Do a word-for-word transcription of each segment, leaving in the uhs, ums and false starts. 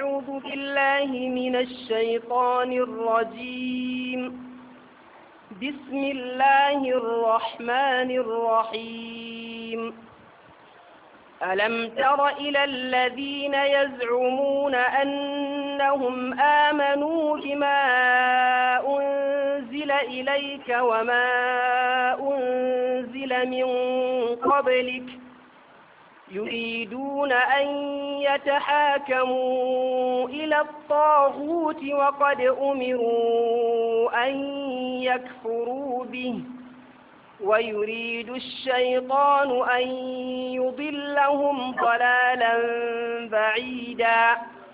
أعوذ بالله من الشيطان الرجيم. بسم الله الرحمن الرحيم. ألم تر إلى الذين يزعمون أنهم آمنوا بما أنزل إليك وما أنزل من قبلك يريدون أن يتحاكموا إلى الطاغوت وقد أمروا أن يكفروا به ويريد الشيطان أن يضلهم ضلالا بعيدا.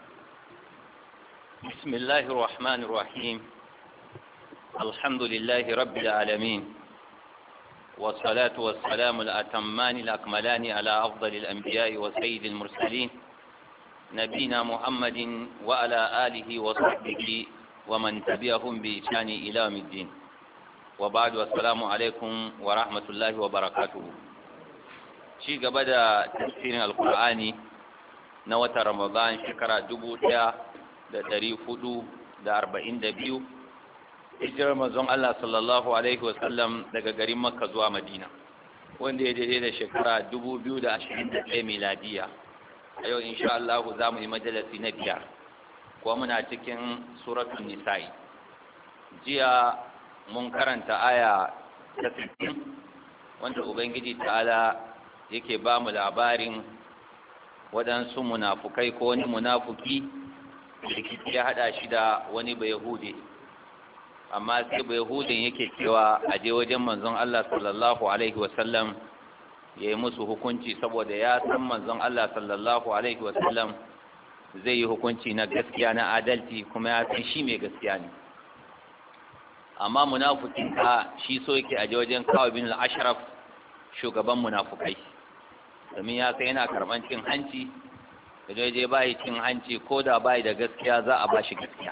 بسم الله الرحمن الرحيم. الحمد لله رب العالمين، والصلاة والسلام الأتمان الأكملان على أفضل الأنبياء وسيد المرسلين نبينا محمد وعلى آله وصحبه ومن تبعهم بإحسان إلى يوم الدين، وبعد والسلام عليكم ورحمة الله وبركاته. شيء قبل تفسير القرآن نوة رمضان شكرا دبوتا دا تاريخ فدو دا أربعين دبيو hijirar manzon Allah sallallahu alaihi wasallam daga garin Makka zuwa Madina, wanda ya daidai da shekara dubu biyu da ashirin da ɗaya miladiya. A yau insha Allah za mu yi majalisi na biyar, kuma muna cikin suratul nisa'i. Jiya mun karanta aya ta sittin, wanda Ubangiji ta'ala yake ba mu labarin waɗansu munafukai ko wani munafuki da ya haɗa shi da wani Bayahude. Amma sai Bayahudin yake cewa a je wajen manzon Allah sallallahu alaihi wasallam ya yi musu hukunci, saboda ya san manzon Allah sallallahu alaihi wasallam zai yi hukunci na gaskiya na adalci, kuma ya san shi mai gaskiya ne. Amma munafukin ka shi so yake a je wajen Ka'ab bin al-Ashraf, shugaban munafukai, domin ya san yana karban cin hanci, da je bai cin hanci ko da bai da gaskiya za a bashi gaskiya.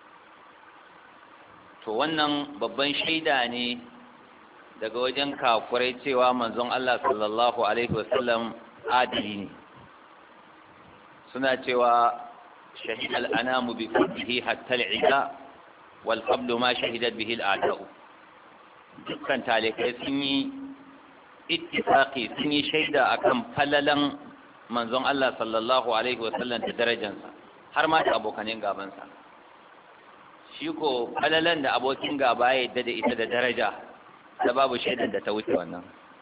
To wannan babban shaida ne daga wajen kafurai cewa manzon Allah sallallahu alaihi wasallam adili ne. Suna cewa shahid al-anamu bi fadlihi hatta al-ida wal qablu ma shahidat bihi al-a'da'u. Dukkan talikai sun yi ittifaqi, sun yi shaida akan falalan manzon Allah sallallahu alaihi wasallam da darajarsa, har ma da abokanin gabansa. Shi ko falalan da abokin gaba ya yadda da ita da daraja, da babu shaidan da ta wuce wannan.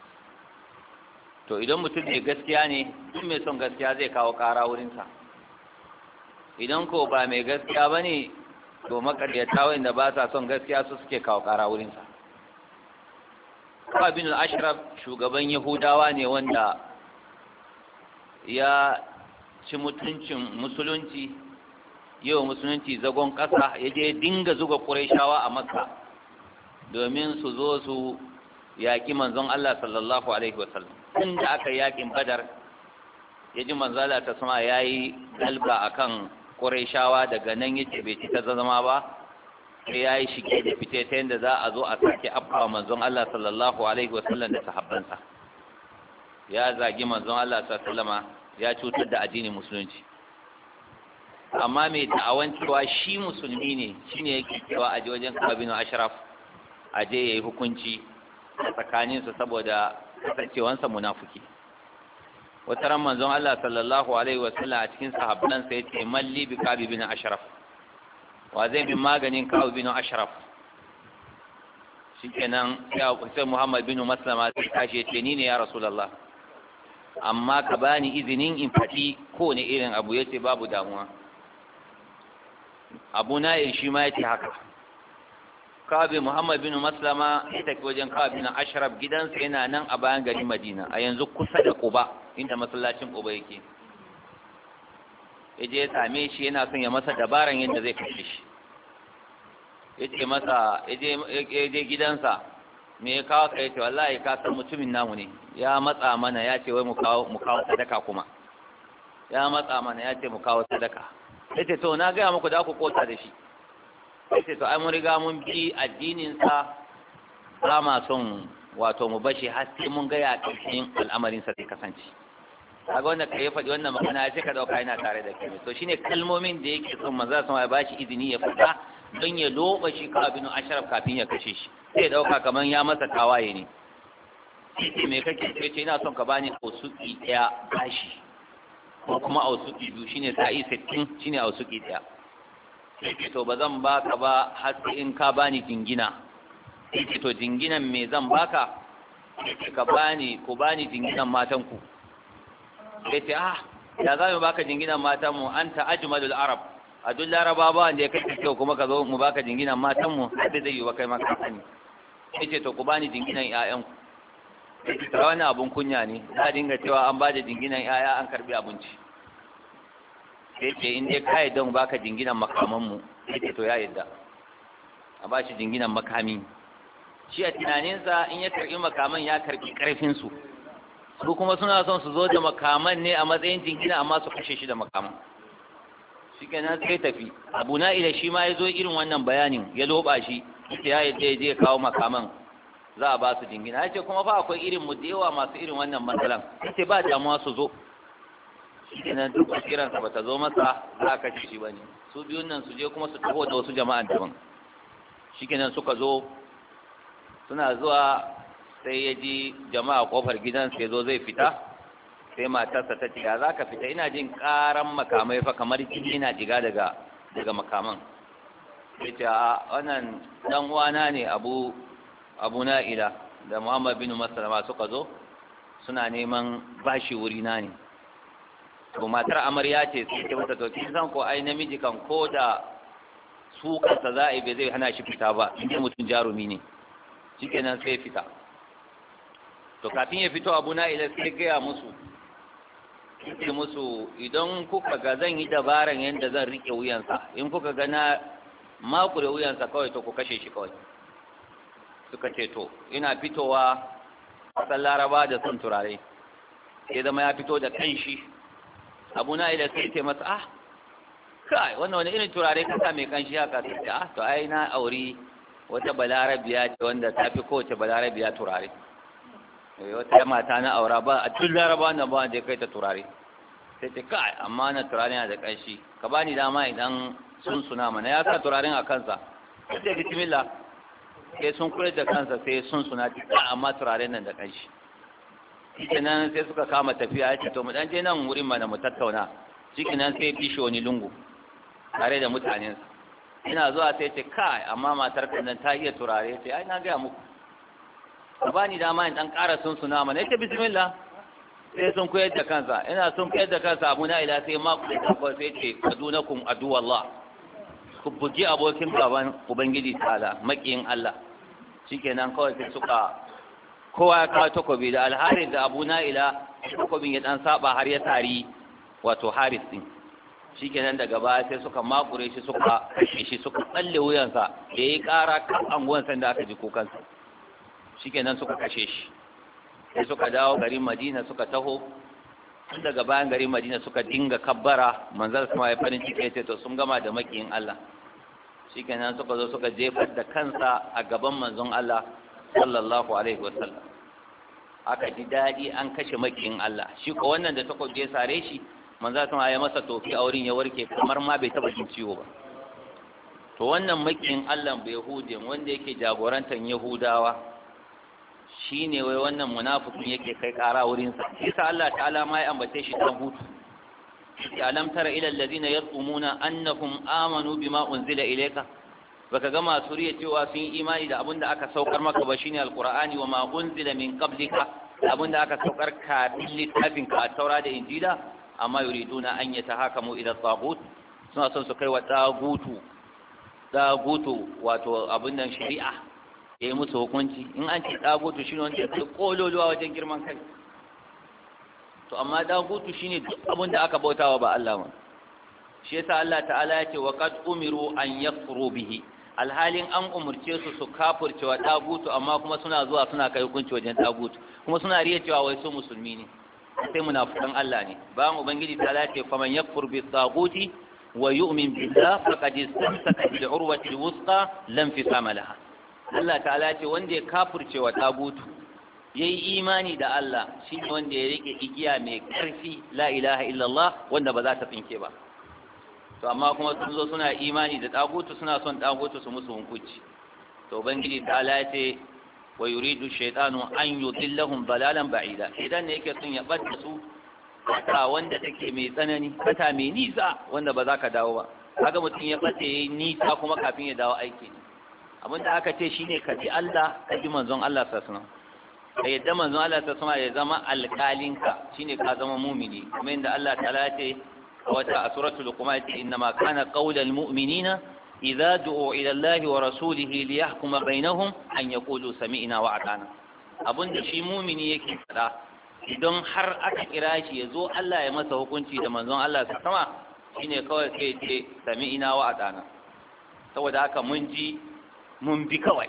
To idan mutum mai gaskiya ne, duk mai son gaskiya zai kawo ƙara wurinsa. Idan ko ba mai gaskiya ba ne, to makaryata wanda ba sa son gaskiya su suke kawo ƙara wurinsa. Ka'ab bin al-Ashraf shugaban Yahudawa ne wanda ya ci mutuncin musulunci, yau musulunci zagon ƙasa, ya je dinga zuga ƙurayshawa a Makka domin su zo su yaƙi manzon Allah sallallahu alaihi wasallam. Tun da aka yaƙin Badar, ya ji manzon Allah ta sama ya yi galba akan ƙurayshawa, daga nan yace bai ci ta zama ba, sai ya yi shige da fice ta yadda za a zo a sake afkawa manzon Allah sallallahu alaihi wasallam da sahabbansa. Ya zagi manzon Allah sallallahu alaihi wasallama, ya cutar da addinin musulunci. Amma mai da'awan cewa shi musulmi ne, shi ne yake cewa a je wajen Ka'ab bin Ashraf a je ya yi hukunci a tsakaninsu saboda kasancewansa munafuki. Wata ran manzon Allah sallallahu alaihi wasallam a cikin sahabbansa ya ce, malli bi Ka'ab bin Ashraf, wa zai bin maganin Ka'ab bin Ashraf? Shikenan sai Muhammad bin Maslama sai tashi ya ce, ni ne ya Rasulullah, amma ka bani izinin in faɗi kowane irin abu. Ya ce babu damuwa. Abu Na'il shi ma ya ce haka. Ka'ab Muhammad bin Maslama ya tafi wajen Ka'ab bin Ashraf, gidansa yana nan a bayan garin Madina, a yanzu kusa da Quba, inda masallacin Quba yake. Ya je ya same shi, yana son ya masa dabaran yadda zai kashe shi. Ya ce masa, ya je gidansa, me ya kawo ka? Ya ce wallahi ka san mutumin namu ne, ya matsa mana, ya ce wai mu kawo sadaka kuma. Ya matsa mana, ya ce mu kawo sadaka. Ya ce to na gaya muku da ku kota da shi. Ya ce to ai mun riga mun bi addininsa, ba ma son wato mu bashi har sai mun ga ya ƙarshen al'amarinsa zai kasance. kaga wanda kai faɗi wannan magana sai ka dauka yana tare da kai to shine kalmomin da yake son manzo sama ya bashi izini ya faɗa don ya loba shi ka binu ashraf kafin ya kashe shi sai dauka kaman ya masa tawaye ne sai me kake ce ce ina son ka bani ausuki daya bashi ko kuma ausuki biyu shine sa'i sittin shine ausuki daya sai to bazan baka ba har sai in ka bani jingina sai to jinginan me zan baka ka bani ko bani jinginan matan ku sai ce ah ya za mu baka jinginan matan mu anta ajmalul arab a duk laraba ba wanda ya kai kyau kuma ka zo mu baka jinginan matan mu sai zai yi wa kai maka sani sai ce to ku bani jinginan ƴaƴan ku sai wani abun kunya ne za dinga cewa an ba da jinginan ƴaƴa an karbi abinci sai ce in dai ka yadda mu baka jinginan makaman mu sai ce to ya yadda a ba shi jinginan makami shi a tunaninsa in ya karbi makaman ya karbi karfin su su kuma suna son su zo da makaman ne a matsayin jingina amma su kashe shi da makaman shi kenan sai tafi abu na ila shi ma ya zo irin wannan bayanin ya loba shi ya yadda ya je kawo makaman za a ba su jingina ya ce kuma fa akwai irin mu da yawa masu irin wannan matsalan ya ce ba damuwa su zo shi kenan duk kiransa ba ta zo masa za a kashe shi ba ne su biyun nan su je kuma su taho da wasu jama'an daban shi kenan suka zo suna zuwa sai ya ji jama'a kofar gidansa ya zo zai fita sai matarsa ta ce za ka fita ina jin karan makamai fa kamar jini yana jiga daga daga makaman sai ce a wannan dan uwana ne abu abu na'ila da muhammad bin maslama suka zo suna neman bashi wuri na ne to matar amarya ce sai ta mata to kin san ko ai namiji kan ko da su kansa za a yi bai zai hana shi fita ba inda mutum jarumi ne shikenan sai fita to kafin ya fito abu na'ila sai gaya musu ce musu idan kuka ga zan yi dabaran yadda zan rike wuyansa in kuka ga na makure wuyansa kawai to ku kashe shi kawai suka ce to ina fitowa kasan laraba da sun turare sai zama ya fito da kanshi abu na ila sai ce masa ah kai wannan wani irin turare kasa mai kanshi haka sai ce ah to ai na auri wata balarabiya ce wanda ta fi kowace balarabiya turare wata mata na aura ba a tun laraba na ba da kai ta turare sai ce kai amma na turare na da kanshi ka bani dama idan sun suna mana ya sa turaren a kansa sai ce bismillah sai sun kula da kansa sai sun suna amma turaren nan da kanshi shikenan sai suka kama tafiya ya ce to mu dan je nan wurin mana mu tattauna shikenan sai bishi wani lungu tare da mutanensa ina zuwa sai ce kai amma matar kan nan ta iya turare sai ai na ga muku ka bani dama in dan ƙara sun suna mana yace bismillah sai sun koyar da kansa ina sun koyar da kansa abu na ila sai ma ku da ko sai ce adunakum adu wallah ku buji abokin gaban ubangiji ta'ala makiyin Allah shikenan kawai sai suka kowa ya kawo takobi da alharis da abu na ila takobin ya dan saba har ya tari wato haris din shikenan daga baya sai suka makure shi suka kashe shi suka tsalle wuyansa da yayi ƙara kan anguwan sanda aka ji kukansa shikenan suka kashe shi sai suka dawo garin Madina suka taho tun daga bayan garin Madina suka dinga kabbara manzal sama ya farin ciki yace to sun gama da makiyin Allah shikenan suka zo suka jefar da kansa a gaban manzon Allah sallallahu alaihi wasallam aka ji dadi an kashe makiyin Allah shi ko wannan da takobi ya sare shi manzal sama ya masa tofi a wurin ya warke kamar ma bai taba jin ciwo ba to wannan makiyin Allah bai Yahudiyan wanda yake jagorantar Yahudawa shi ne wai wannan munafikin yake kai ƙara wurinsa isa Allah ta'ala ma ya ambace shi dan hutu alam tara ila allazina yaqumuna annahum amanu bima unzila ilayka baka ga masu riya cewa sun yi imani da abinda aka saukar maka ba shine alqur'ani wa ma unzila min qablika da abinda aka saukar kafin littafin ka taura da injila amma yuriduna an yatahakamu ila taghut suna son su kai wa tagutu tagutu wato abin nan shari'a ya yi musu hukunci in an ce dagutu shi ne wanda ya kololuwa wajen girman kai to amma dagutu shi ne duk abin da aka bautawa ba Allah ba shi yasa Allah ta'ala ya ce wa qad umiru an yakfuru bihi alhalin an umurce su su kafirce wa dagutu amma kuma suna zuwa suna kai hukunci wajen dagutu kuma suna riya cewa wai su musulmi ne sai munafikan Allah ne bayan ubangiji ta ce faman yakfur bi daguti wa yu'min billah faqad istamsaka bil urwati al-wuthqa lam fisama laha Allah ta'ala ce wanda ya kafirce wa tagutu yayi imani da Allah shine wanda ya rike igiya mai karfi la ilaha illallah wanda ba za ta tsinke ba to amma kuma sun zo suna imani da dagutu suna son dagutu su musu hukunci to ubangiji ta ce wa yuridu shaytanu an yudillahum dalalan ba'ida idan ne yake son ya bada su ta wanda take mai tsanani kata mai nisa wanda ba za ka dawo ba kaga mutum ya bace nisa kuma kafin ya dawo aiki abin da aka ce shine ka ji Allah ka ji manzon Allah sallallahu alaihi wasallam da yadda manzon Allah sallallahu alaihi wasallam ya zama alƙalinka shine ka zama mu'mini kuma inda Allah ta'ala ya ce wata a suratul luqman inna ma kana qaulal mu'minina idza du'u ila Allah wa rasulihi liyahkuma bainahum an yaqulu sami'na wa ata'na abinda shi mu'mini yake fada idan har aka kira shi yazo Allah ya masa hukunci da manzon Allah sallallahu alaihi wasallam shine kawai sai ce sami'na wa ata'na saboda haka mun ji mun bi kawai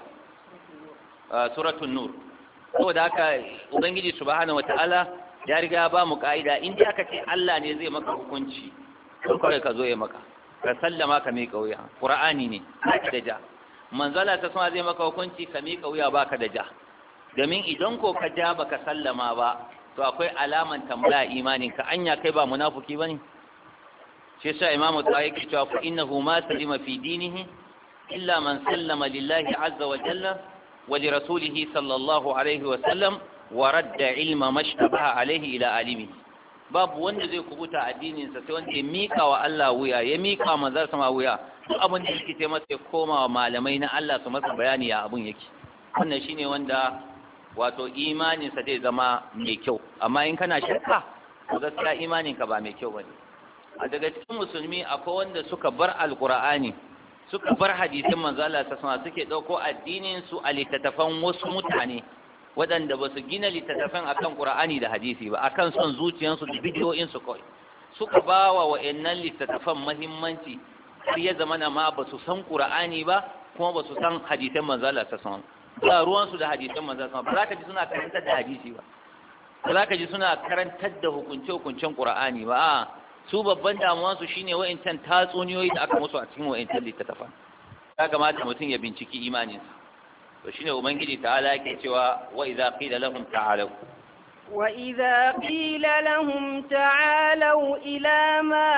suratul nur saboda haka ubangiji subhanahu wataala ya riga ba mu ka'ida in dai aka ce Allah ne zai maka hukunci kawai ka zo ya maka ka sallama ka miƙa wuya qur'ani ne baka da ja manzala ta sama zai maka hukunci ka miƙa wuya baka da ja domin idan ko ka ja baka sallama ba to akwai alaman tambaya imanin ka anya kai ba munafiki bane shi yasa imamu tawaye ke cewa fa innahu ma salima fi dinihi illa man sallama lillahi azza wa jalla wa li rasulihi sallallahu alaihi wa sallam wa radda ilma mashtabaha alaihi ila alimi babu wanda zai kubuta addinin sa sai wanda ya mika wa Allah wuya ya mika manzar sama wuya duk abin da yake sai masa ya koma wa malamai na Allah su masa bayani ya abun yake wannan shine wanda wato imanin sa zai zama mai kyau amma in kana shakka to gaskiya imanin ka ba mai kyau bane a daga cikin musulmi akwai wanda suka bar alqur'ani suka bar hadisin manzo Allah ta sama suke dauko addinin su a littattafan wasu mutane waɗanda ba su gina littattafan akan Qur'ani da hadisi ba akan son zuciyarsu da bidiyoyinsu kawai suka ba wa wa'annan littattafan muhimmanci har ya zama na ma ba su san Qur'ani ba kuma ba su san hadisan manzo Allah ta sama ba ruwansu da hadisan manzo Allah ba za ka ji suna karantar da hadisi ba ba za ka ji suna karantar da hukunce-hukuncen Qur'ani ba su babban damuwansu shine wa'ancan tatsuniyoyi da aka musu a cikin wa'ancan littattafan ya kamata mutum ya binciki imaninsa to shine ubangiji ta'ala yake cewa wa idza qila lahum ta'alu wa idza qila lahum ta'alu ila ma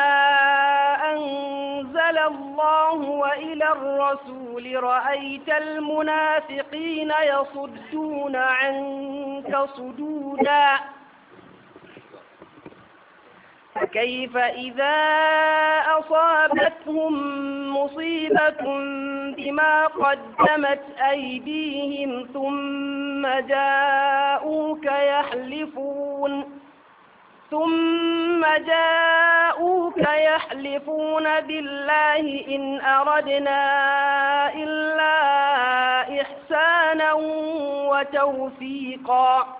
anzala Allah wa ila ar-rasul ra'aita al-munafiqina yasudduna 'anka sududa فكيف إذا أصابتهم مصيبة بما قدمت أيديهم ثم جاءوك يحلفون ثم جاءوك يحلفون بالله إن أردنا إلا إحسانا وتوفيقا.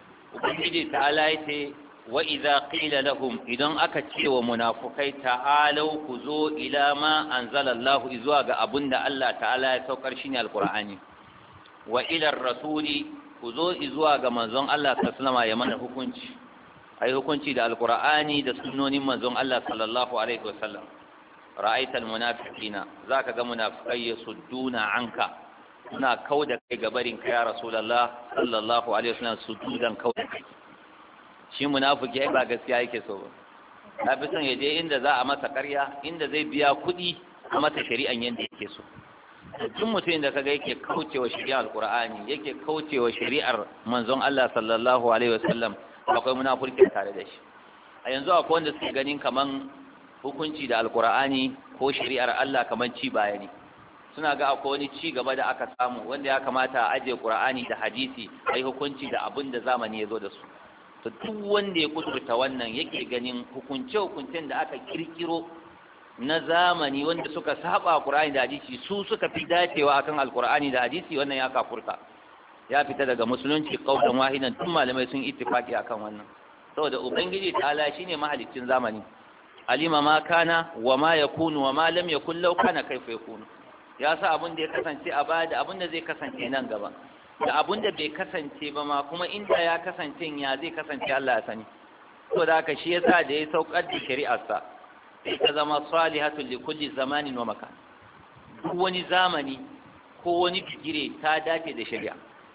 وإذا قيل لهم إذن أكتشي ومنافقي تعالوا كذو إلى ما أنزل الله إزواج أبن الله تعالى يتوكرشني القرآن وإلى الرسول كذو إزواج منزون الله تسلم يمن حكمش أي حكمش دا القرآن دا سنون منزون الله صلى الله عليه وسلم رأيت المنافقين ذاك منافقي يصدون عنك هنا كودك جبرين يا رسول الله صلى الله عليه وسلم سجودا كودك shi munafiki ai ba gaskiya yake so ba na fi son ya je inda za a masa ƙarya inda zai biya kuɗi a masa shari'an yadda yake so duk mutum da kaga yake kaucewa shari'ar alqur'ani yake kaucewa shari'ar manzon Allah sallallahu alaihi wasallam akwai munafurci tare da shi a yanzu akwai wanda suke ganin kaman hukunci da alqur'ani ko shari'ar Allah kaman ci baya ne suna ga akwai wani ci gaba da aka samu wanda ya kamata a ajiye qur'ani da hadisi ai hukunci da abin da zamani ya zo da su to duk wanda ya kudurta wannan yake ganin hukunce-hukuncen da aka kirkiro na zamani wanda suka saba Qur'ani da hadisi su suka fi dacewa akan Al-Qur'ani da hadisi wannan ya kafurta ya fita daga musulunci kaudan wahidan tun malamai sun ittifaki akan wannan saboda ubangiji ta'ala shine mahaliccin zamani alima ma kana wa ma yakunu wa ma lam yakun law kana kaifa yakunu ya sa abin da ya kasance a baya da abin da zai kasance nan gaba da abun da bai kasance ba ma kuma inda ya kasance ya zai kasance Allah ya sani to da haka shi yasa da ya saukar da shari'arsa sai ta zama salihatul li kulli zamanin wa makan duk wani zamani ko wani bigire ta dace da shari'a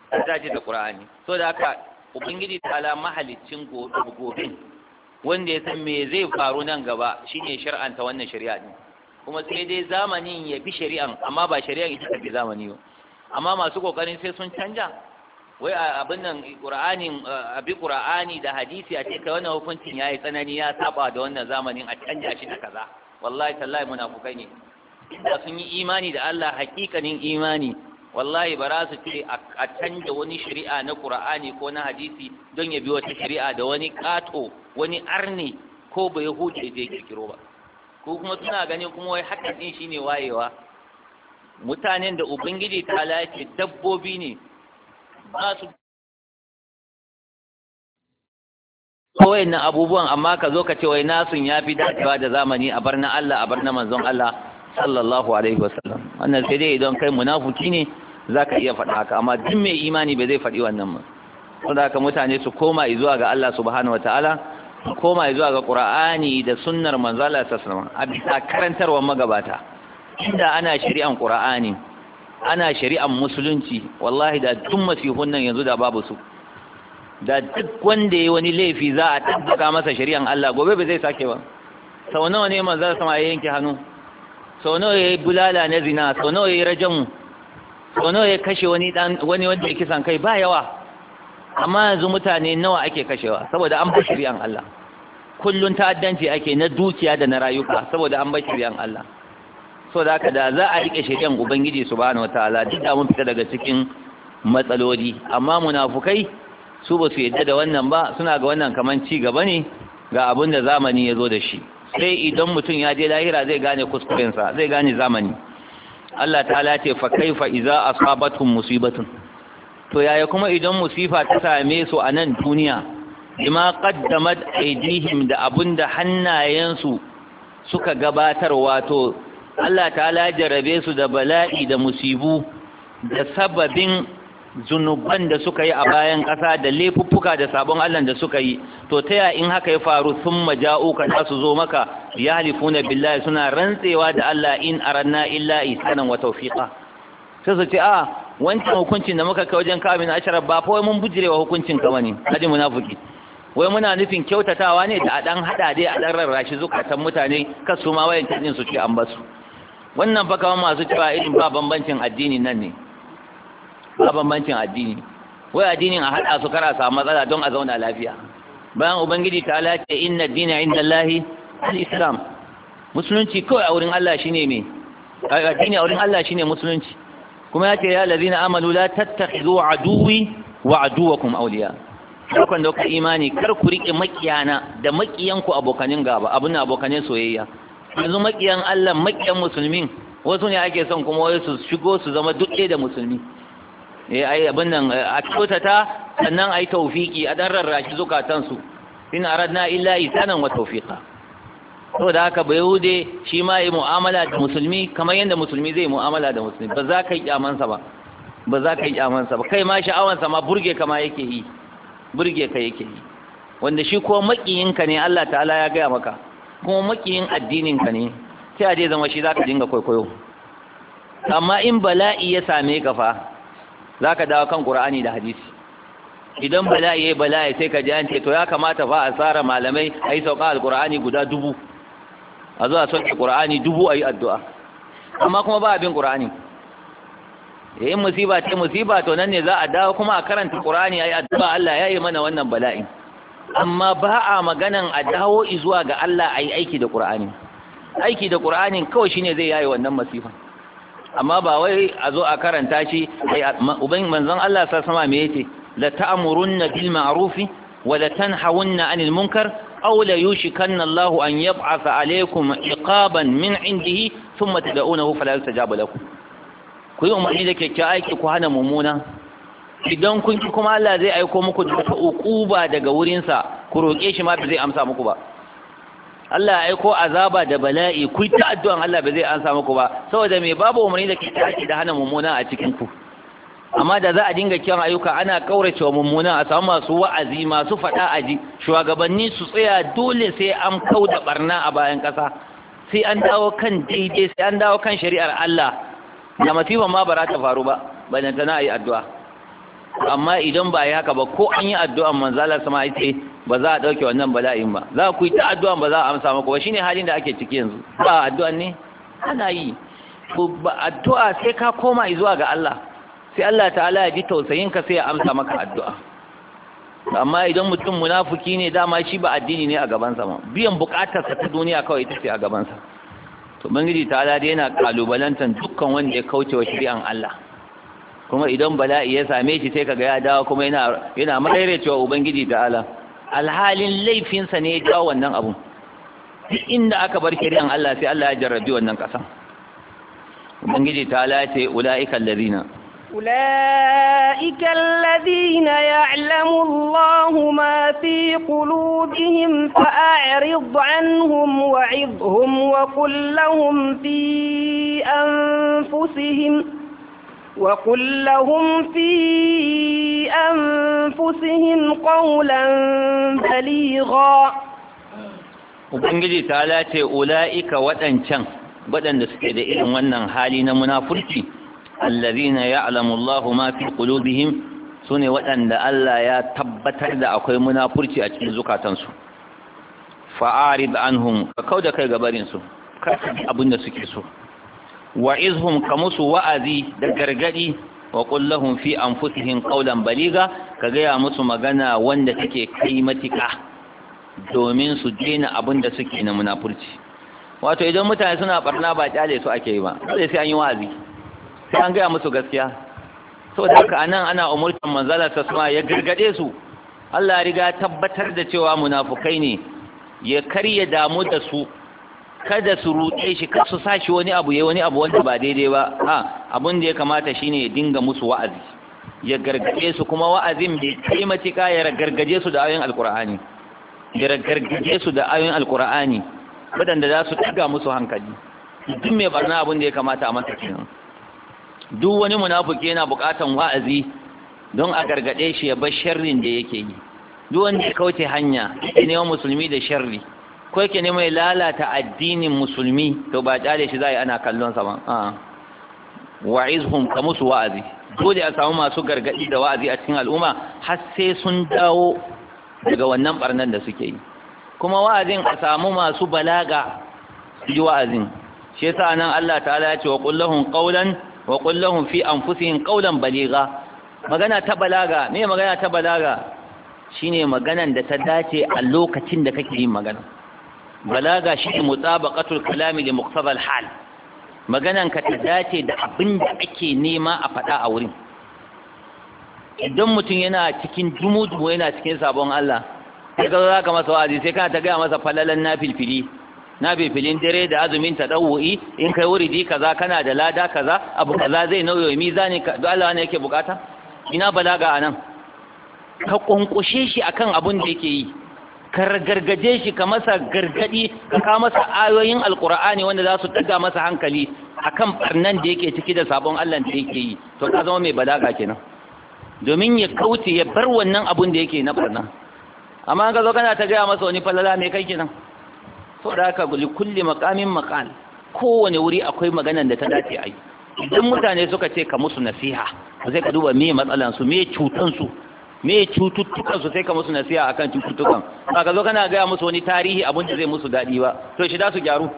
ta dace da Qur'ani so da haka ubangiji ta'ala mahalicin gobe wanda ya san me zai faru nan gaba shine shar'anta wannan shari'a din kuma sai dai zamanin ya bi shari'an amma ba shari'an ita ta bi zamani ba amma masu kokarin sai sun canja wai abin nan Qur'anin abi Qur'ani da hadisi a ce kai wannan hukuncin yayi tsanani ya saba da wannan zamanin a canja shi da kaza wallahi tallahi munafukai ne inda sun yi imani da Allah hakikanin imani wallahi ba za su ce a canja wani shari'a na Qur'ani ko na hadisi don ya bi wata shari'a da wani kato wani arni ko ba yahudi da ya kirkiro ba ko kuma suna ganin kuma wai haka din shine wayewa mutanen da ubangiji ta lace dabbobi ne ba su kawai na abubuwan amma ka zo ka ce wai nasun ya fi dacewa da zamani a bar na Allah a bar na manzon Allah sallallahu alaihi wasallam wannan sai dai idan kai munafiki ne zaka iya faɗa haka amma duk mai imani bai zai faɗi wannan ba saboda haka mutane su koma zuwa ga Allah subhanahu wataala su koma zuwa ga Qur'ani da sunnar manzon Allah sallallahu alaihi wasallam a bisa karantarwar magabata inda ana shari'an Qur'ani ana shari'an musulunci wallahi da duk masihun nan yanzu da babu su da duk wanda yayi wani laifi za a tabbaka masa shari'an Allah gobe bai zai sake ba sau nawa ne manzon sama ya yanke hannu sau nawa yayi bulala na zina sau nawa yayi rajamu sau nawa ya kashe wani dan wani wanda yake kisan kai ba yawa amma yanzu mutane nawa ake kashewa saboda an bar shari'an Allah kullun ta'addanci ake na dukiya da na rayuka saboda an bar shari'an Allah so da haka da za a rike shari'an ubangiji subhanahu wataala duk da mun fita daga cikin matsaloli amma munafukai su ba su yadda da wannan ba suna ga wannan kaman ci gaba ne ga abin da zamani ya zo da shi sai idan mutum ya je lahira zai gane kuskurensa zai gane zamani Allah ta'ala ce fa kaifa idza asabatuhum musibatun to yaya kuma idan musifa ta same su a nan duniya bima qaddamat aydihim da abunda hannayensu suka gabatar wato Allah ta'ala jarabe su da bala'i da musibu da sababin zunuban da suka yi a bayan ƙasa da laifuffuka da sabon Allah da suka yi to ta in haka ya faru sun maja'uka za su zo maka ya halifuna billahi suna rantsewa da Allah in aranna illa isanan wa tawfiqa sai su ce a wancan hukuncin da muka kai wajen kamin asharar ba fa wai mun bujirewa hukuncin ka bane kaji munafiki wai muna nufin kyautatawa ne da a dan hada dai a dan rarrashi zukatan mutane kasu ma wayan tadin su ce an basu wannan fa kaman masu cewa irin ba bambancin addini nan ne ba bambancin addini wai addinin a hada su kara samu matsala don a zauna lafiya bayan ubangiji ta Allah ce inna ad-dina indallahi al-islam musulunci kawai a wurin Allah shine me addini a wurin Allah shine musulunci kuma ya ce ya allazina amanu la tattakhidhu aduwi wa aduwakum awliya kan da ku imani kar ku rike makiyana da makiyanku abokanin gaba abun abokanin soyayya yanzu makiyan Allah makiyan musulmin wasu ne ake son kuma wai su shigo su zama duk da musulmi eh ai abin nan a kyautata sannan ai tawfiki a dan rarrashi zukatansu in aradna illa isanan wa tawfiqa to da haka bayude shi ma yi mu'amala da musulmi kamar yadda musulmi zai mu'amala da musulmi ba za ka yi kyamansa ba ba za ka yi kyamansa ba kai ma sha'awansa ma burge ka ma yake yi burge ka yake yi wanda shi ko makiyinka ne Allah ta'ala ya gaya maka kuma makiyin addininka ne sai a dai zama shi za ka dinga kwaikwayo amma in bala'i ya same ka fa za ka dawo kan Qur'ani da hadisi idan bala'i ya yi bala'i sai ka ji an ce to ya kamata fa a tsara malamai a yi sauka al-Qur'ani guda dubu a zuwa sauke Qur'ani dubu a yi addu'a amma kuma ba abin Qur'ani yayin musiba ce musiba to nan ne za a dawo kuma a karanta Qur'ani a yi addu'a Allah ya yi mana wannan bala'in amma ba a maganan a dawo zuwa ga Allah a yi aiki da Qur'ani aiki da Qur'ani kawai shine zai yayi wannan masifa amma ba wai a zo a karanta shi uban manzon Allah sa sama me yace la ta'murunna bil ma'rufi wa la tanhawunna 'anil munkar aw la yushikanna Allah an yab'atha 'alaykum iqaban min 'indihi thumma tad'unahu fala yustajaba lakum ku yi umarni da kyakkyawa aiki ku hana mummuna idan kun ki kuma Allah zai aiko muku da wata uquba daga wurinsa ku roƙe shi ma ba zai amsa muku ba Allah ya aiko azaba da bala'i ku ta addu'an Allah ba zai amsa muku ba saboda me babu umarni da kyakkyawa da hana mummuna a cikin ku amma da za a dinga kiyan ayyuka ana kauracewa mummuna a samu masu wa'azi masu fada aji shugabanni su tsaya dole sai an kauda barna a bayan kasa sai an dawo kan daidai sai an dawo kan shari'ar Allah da masifa ma ba za ta faru ba bayan tana yi addu'a amma idan ba yi haka ba ko an yi addu'an manzala sama ya ce ba za a ɗauke wannan bala'in ba za ku yi ta addu'an ba za a amsa maka ba shine halin da ake ciki yanzu ba addu'an ne ana yi to ba addu'a sai ka koma zuwa ga Allah sai Allah ta'ala ya ji tausayin ka sai ya amsa maka addu'a amma idan mutum munafiki ne dama shi ba addini ne a gabansa ba biyan bukatarsa ta duniya kawai ita ce a gabansa to bangiji ta'ala dai yana kalubalantar dukkan wanda ya kauce wa shari'an Allah kuma idan bala'i ya same shi sai kaga ya dawo kuma yana yana cewa ubangiji ta'ala alhalin laifinsa ne ya jawo wannan abu duk inda aka bar shari'an Allah sai Allah ya jarrabi wannan kasan ubangiji ta'ala ya ce ulaika allazina أولئك الذين يعلم الله ما في قلوبهم فأعرض عنهم وعظهم وقل لهم في أنفسهم وقل لهم في أنفسهم قولا بليغا Ubangiji ta lace ula'ika waɗancan waɗanda suke da irin wannan hali na munafurci allazina ya'lamu Allahu ma fi qulubihim sune waɗanda Allah ya tabbatar da akwai munafurci a cikin zukatansu fa'arid anhum ka kauda kai gabarin su ka abin da suke so wa'izhum ka musu wa'azi da gargadi wa qul lahum fi anfusihim qawlan baliga ka ga musu magana wanda take kai matika domin su dena abin da suke na munafurci wato idan mutane suna barna ba kyale su ake yi ba dole sai an yi wa'azi sai an gaya musu gaskiya saboda haka anan ana umurtan manzala ta sama ya gargade su Allah ya riga tabbatar da cewa munafukai ne ya karya damu da su kada su ruɗe shi kada su sashi wani abu yayi wani abu wanda ba daidai ba ha abin da ya kamata shine ya dinga musu wa'azi ya gargade su kuma wa'azin bai kai matika ya gargaje su da ayoyin alqur'ani ya gargaje su da ayoyin alqur'ani wadanda za su taga musu hankali duk mai barna abin da ya kamata a masa kenan duk wani munafiki yana buƙatan wa'azi don a gargade shi ya bar sharrin da yake yi duk wanda ya kauce hanya ne wa musulmi da sharri ko yake ne mai lalata addinin musulmi to ba tare shi zai ana kallon sa ba a wa'izhum ka musu wa'azi dole a samu masu gargadi da wa'azi a cikin al'umma har sai sun dawo daga wannan barnan da suke yi kuma wa'azin a samu masu balaga su yi wa'azin shi yasa nan Allah ta'ala ya ce wa qul lahum qawlan wa qul lahum fi anfusihim qawlan baligha magana ta balaga me magana ta balaga shine maganan da ta dace a lokacin da kake yin magana balaga shine mutabaqatul kalami li muqtada al-hal maganan ka ta dace da abin da ake nema a faɗa a wurin idan mutum yana cikin dumudumu yana cikin sabon Allah sai ka zo zaka masa wa'azi sai kana ta ga masa falalan nafilfili na filin dare da azumin tadawu'i in kai wuridi kaza kana da lada kaza abu kaza zai nauyo mizani ka da Allah ne yake bukata ina balaga anan ka kunkushe shi akan abun da yake yi ka gargaje shi ka masa gargadi ka ka masa ayoyin alqur'ani wanda za su daga masa hankali akan barnan da yake ciki da sabon Allah da yake yi to ka zama mai balaga kenan domin ya kauce ya bar wannan abun da yake na barna amma ka zo kana ta ga masa wani falala mai kai kenan so da haka guli kulli maqamin maqal kowane wuri akwai maganar da ta dace ai idan mutane suka ce ka musu nasiha sai ka duba me matsalan su me cutan su me cututtukan su sai ka musu nasiha akan cututtukan ba ka zo kana ga musu wani tarihi abin da zai musu dadi ba to shi da su gyaru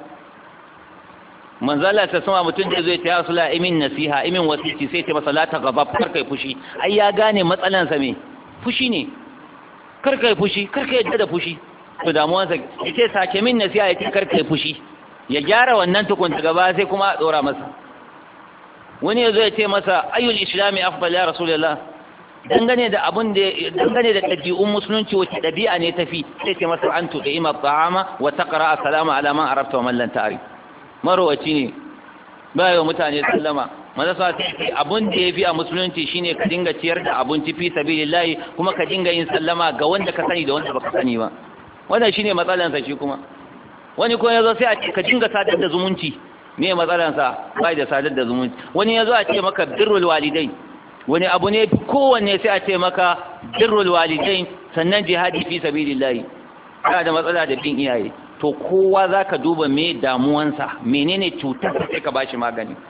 manzala ta sama mutun da zai ta sula imin nasiha imin wasiti sai ta masa la ta gaba kar kai fushi ai ya gane matsalan sa me fushi ne kar kai fushi kar kai yadda da fushi to damuwansa yace sake min nasiha yace kar kai fushi ya gyara wannan tukunta gaba sai kuma a dora masa wani yazo ya ce masa ayyul islami afdal ya rasulullah dangane da abun da dangane da dabi'un musulunci wace dabi'a ne tafi sai ce masa an tuda ima ta'ama wa taqra assalamu ala man arafta wa man lam ta'rif marwaci ne bayo mutane sallama manzo sa ce abun da yafi a musulunci shine ka dinga ciyar da abinci fi sabilillah kuma ka dinga yin sallama ga wanda ka sani da wanda baka sani ba wannan shine matsalansa shi kuma wani ko yazo sai a ce ka dinga sadar da zumunci me matsalansa bai da sadar da zumunci wani yazo a ce maka birrul walidain wani abu ne kowanne sai a ce maka birrul walidain sannan jihadi fi sabilillah kana da matsala da bin iyaye to kowa zaka duba me damuwansa menene cutar sai ka bashi magani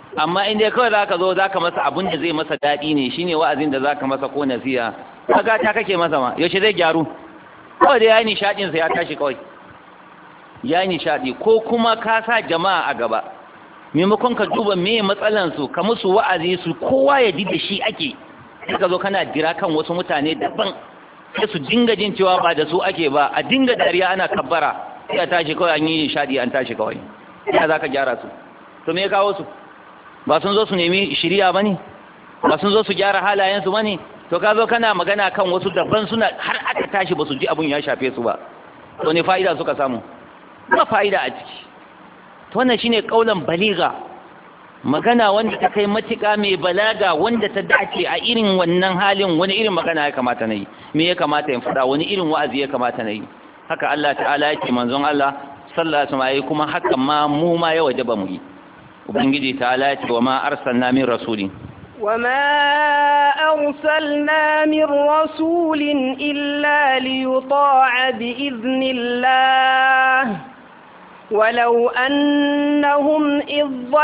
amma inda kawai zaka zo zaka masa abin da zai masa dadi ne shine wa'azin da zaka masa ko nasiha kaga ta kake masa ma yaushe zai gyaru kawai da yayi nishadin sa ya tashi kawai yayi nishadi ko kuma ka sa jama'a a gaba maimakon ka duba me matsalan su ka musu wa'azi su kowa ya ji da shi ake ka zo kana jira kan wasu mutane daban sai su dinga jin cewa ba da su ake ba a dinga dariya ana kabbara sai ya tashi kawai an yi nishadi an tashi kawai ya zaka gyara su to me ya kawo su ba sun zo su nemi shiriya bane ba sun zo su gyara halayen su bane to ka zo kana magana kan wasu daban suna har aka tashi ba su ji abun ya shafe su ba to ne fa'ida suka samu ba fa'ida a ciki to wannan shine kaulan baliga magana wanda ta kai matuƙa mai balaga wanda ta dace a irin wannan halin wani irin magana ya kamata na yi me ya kamata in faɗa wani irin wa'azi ya kamata na yi haka Allah ta'ala yake manzon Allah sallallahu alaihi wasallam kuma haka ma mu ma ya wajaba mu yi ubangiji ta'ala yake wa ma arsalna min rasulin وما أرسلنا من رسول إلا ليطاع بإذن الله ولو أنهم إذ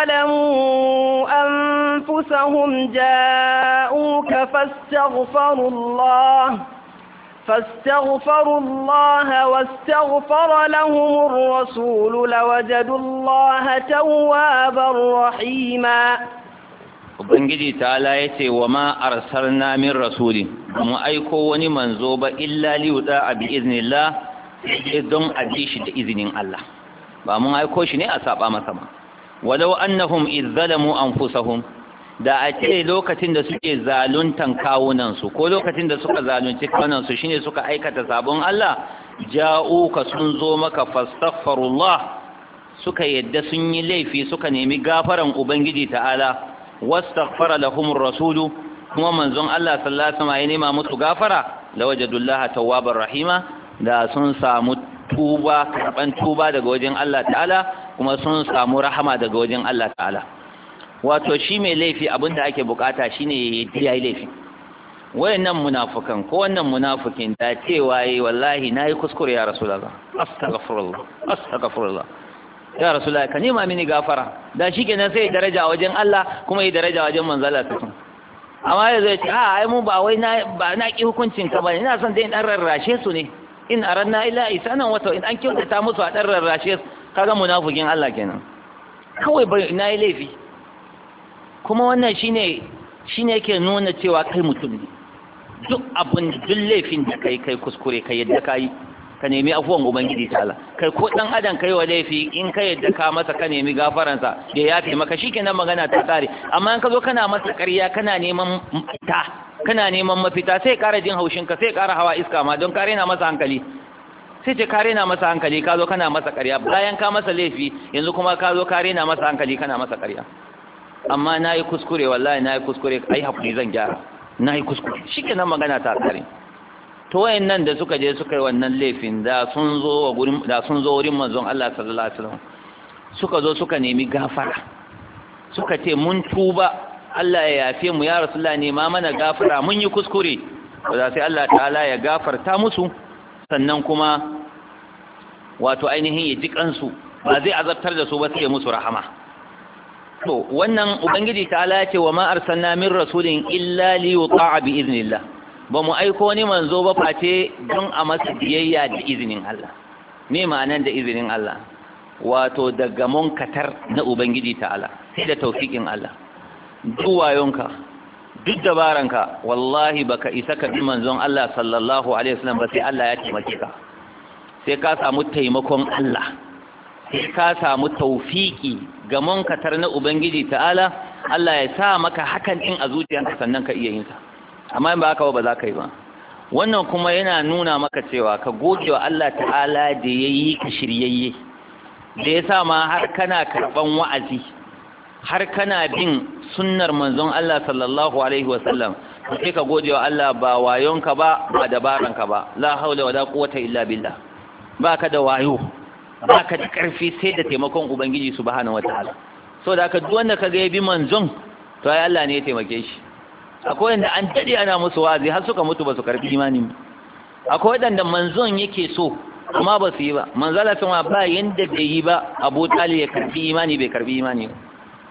ظلموا أنفسهم جاءوك فاستغفروا الله فاستغفروا الله واستغفر لهم الرسول لوجدوا الله توابا رحيما. Ubangiji ta'ala yace wa ma arsalna min rasulin mu aiko wani manzo ba illa li yuda bi iznillah don a bi shi da izinin Allah ba mun aiko shi ne a saba masa ba walau annahum iz zalamu anfusahum da a ce lokacin da suke zaluntan kawunan su ko lokacin da suka zalunci kawunan su shine suka aikata sabon Allah ja'uka sun zo maka fastaghfirullah suka yadda sun yi laifi suka nemi gafaran ubangiji ta'ala wastaghfara lahumur rasulu kuma manzon Allah sallallahu alaihi wasallam ya nema musu gafara lawajadullaha tawwabar rahima da sun samu tuba karban tuba daga wajen Allah ta'ala kuma sun samu rahama daga wajen Allah ta'ala wato shi mai laifi abinda ake bukata shine ya yi laifi wayannan munafikan ko wannan munafikin da cewa yi wallahi nayi kuskure ya rasulullah astaghfirullah astaghfirullah ya rasulullah ka nema mini gafara da shikenan sai daraja wajen Allah kuma yi daraja wajen manzala tukun amma yanzu ya ce a ai mu ba wai na ba na ki hukuncin ka bane ina son dai dan rarrashe su ne in aranna ila isanan wato in an kyautata musu a dan rarrashe kaga munafikin Allah kenan kawai bai ina yi laifi kuma wannan shine shine yake nuna cewa kai mutum ne duk abun duk laifin da kai kai kuskure kai yadda kai ka nemi afuwan ubangiji ta'ala kai ko dan adam kai wa laifi in ka yadda ka masa ka nemi gafaransa da ya yafe maka shikenan magana ta kare amma in ka zo kana masa ƙarya kana neman ta kana neman mafita sai ƙara jin haushin ka sai ƙara hawa iska ma don kare na masa hankali sai ce kare na masa hankali ka zo kana masa ƙarya bayan ka masa laifi yanzu kuma ka zo kare na masa hankali kana masa ƙarya amma nayi kuskure wallahi nayi kuskure ai hakuri zan gyara nayi kuskure shikenan magana ta kare to wayannan da suka je suka yi wannan laifin da sun zo gurin da sun zo wurin manzon Allah sallallahu alaihi wasallam suka zo suka nemi gafara suka ce mun tuba Allah ya yafe mu ya rasulullah ne ma mana gafara mun yi kuskure da sai Allah ta'ala ya gafarta musu sannan kuma wato ainihin ya ji kansu ba zai azabtar da su ba sai ya musu rahama to wannan ubangiji ta'ala ya ce wa ma arsalna min rasulin illa li yuta'a bi iznillah ba mu aiko wani manzo ba face don a masa biyayya da izinin Allah me ma'anan da izinin Allah wato daga munkatar na ubangiji ta'ala sai da tawfiqin Allah duwayonka duk dabaranka wallahi baka isa ka bi manzon Allah sallallahu alaihi wasallam ba sai Allah ya taimake ka sai ka samu taimakon Allah sai ka samu tawfiki ga munkatar na ubangiji ta'ala Allah ya sa maka hakan din a zuciyarka sannan ka iya yin sa amma in ba haka ba za ka yi ba wannan kuma yana nuna maka cewa ka goge wa Allah ta'ala da ya yi ka shiryayye da ya sa ma har kana karɓan wa'azi har kana bin sunnar manzon Allah sallallahu alaihi wasallam sai ka goge wa Allah ba wayonka ba ba dabaranka ba la haula wala quwwata illa billah baka da wayo baka da karfi sai da taimakon ubangiji subhanahu wataala so da haka duk wanda kaga ya bi manzon to ai Allah ne ya taimake shi akwai wanda an dade ana musu wazi har suka mutu ba su karbi imani akwai wanda manzon yake so amma ba su yi ba manzala sun ba yanda bai yi ba Abu Talib ya karbi imani bai karbi imani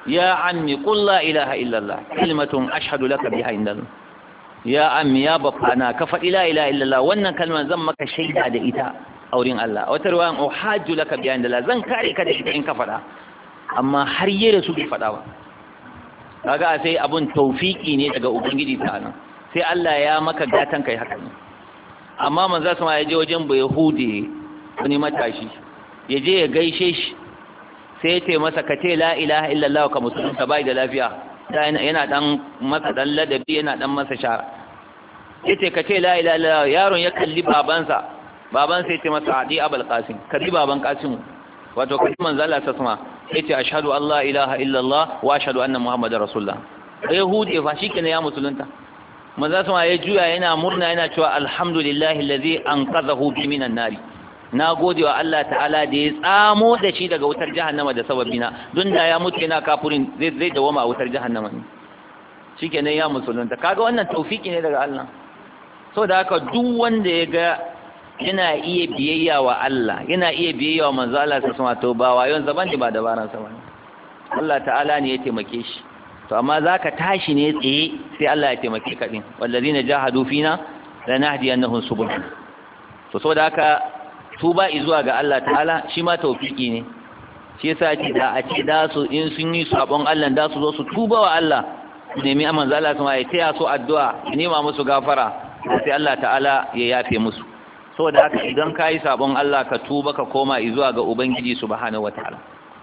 ya ammi qul la ilaha illa Allah kalimatun ashhadu laka biha inda Allah ya ammi ya bafana ka faɗi la ilaha illa Allah wannan kalmar zan maka shaida da ita a wurin Allah wata ruwan uhajju laka biha inda Allah zan kare ka da ita in ka faɗa amma har yare su bai faɗa ba kaga sai abun tawfiki ne daga ubangiji ta'ala sai Allah ya maka gatan kai haka ne amma manzo sama ya je wajen bayahudi wani matashi ya je ya gaishe shi sai ya ce masa ka ce la ilaha illallah ka musulunta bai da lafiya yana dan masa dan ladabi yana dan masa shara yace ka ce la ilaha illallah yaron ya kalli babansa babansa ya ce masa adi abul qasim kalli baban qasim wato kalli manzo Allah sama yace ashhadu an la ilaha illallah wa ashhadu anna muhammadar rasulullah yahudi fa shikenan ya musulunta manzo sama ya juya yana murna yana cewa alhamdulillahi allazi anqadhahu bi minan nari na gode wa Allah ta'ala da ya tsamo da shi daga wutar jahannama da sababina don da ya mutu yana kafurin zai zai dawama a wutar jahannama ne shikenan ya musulunta kaga wannan tawfiki ne daga Allah so da haka duk wanda ya ga yana iya biyayya wa Allah yana iya biyayya wa manzo Allah sallallahu alaihi wasallam to ba wayon zaman ba dabaran sa bane Allah ta'ala ne ya taimake shi to amma zaka tashi ne tsaye sai Allah ya taimake ka din wallazina jahadu fina lanahdiyannahum subulana to saboda haka tuba zuwa ga Allah ta'ala shi ma tawfiki ne shi yasa ce da a ce da su in sun yi sabon Allah da su zo su tuba wa Allah nemi manzo Allah kuma ya taya su addu'a ya nema musu gafara sai Allah ta'ala ya yafe musu saboda haka idan kai sabon Allah ka tuba ka koma zuwa ga ubangiji subhanahu wataala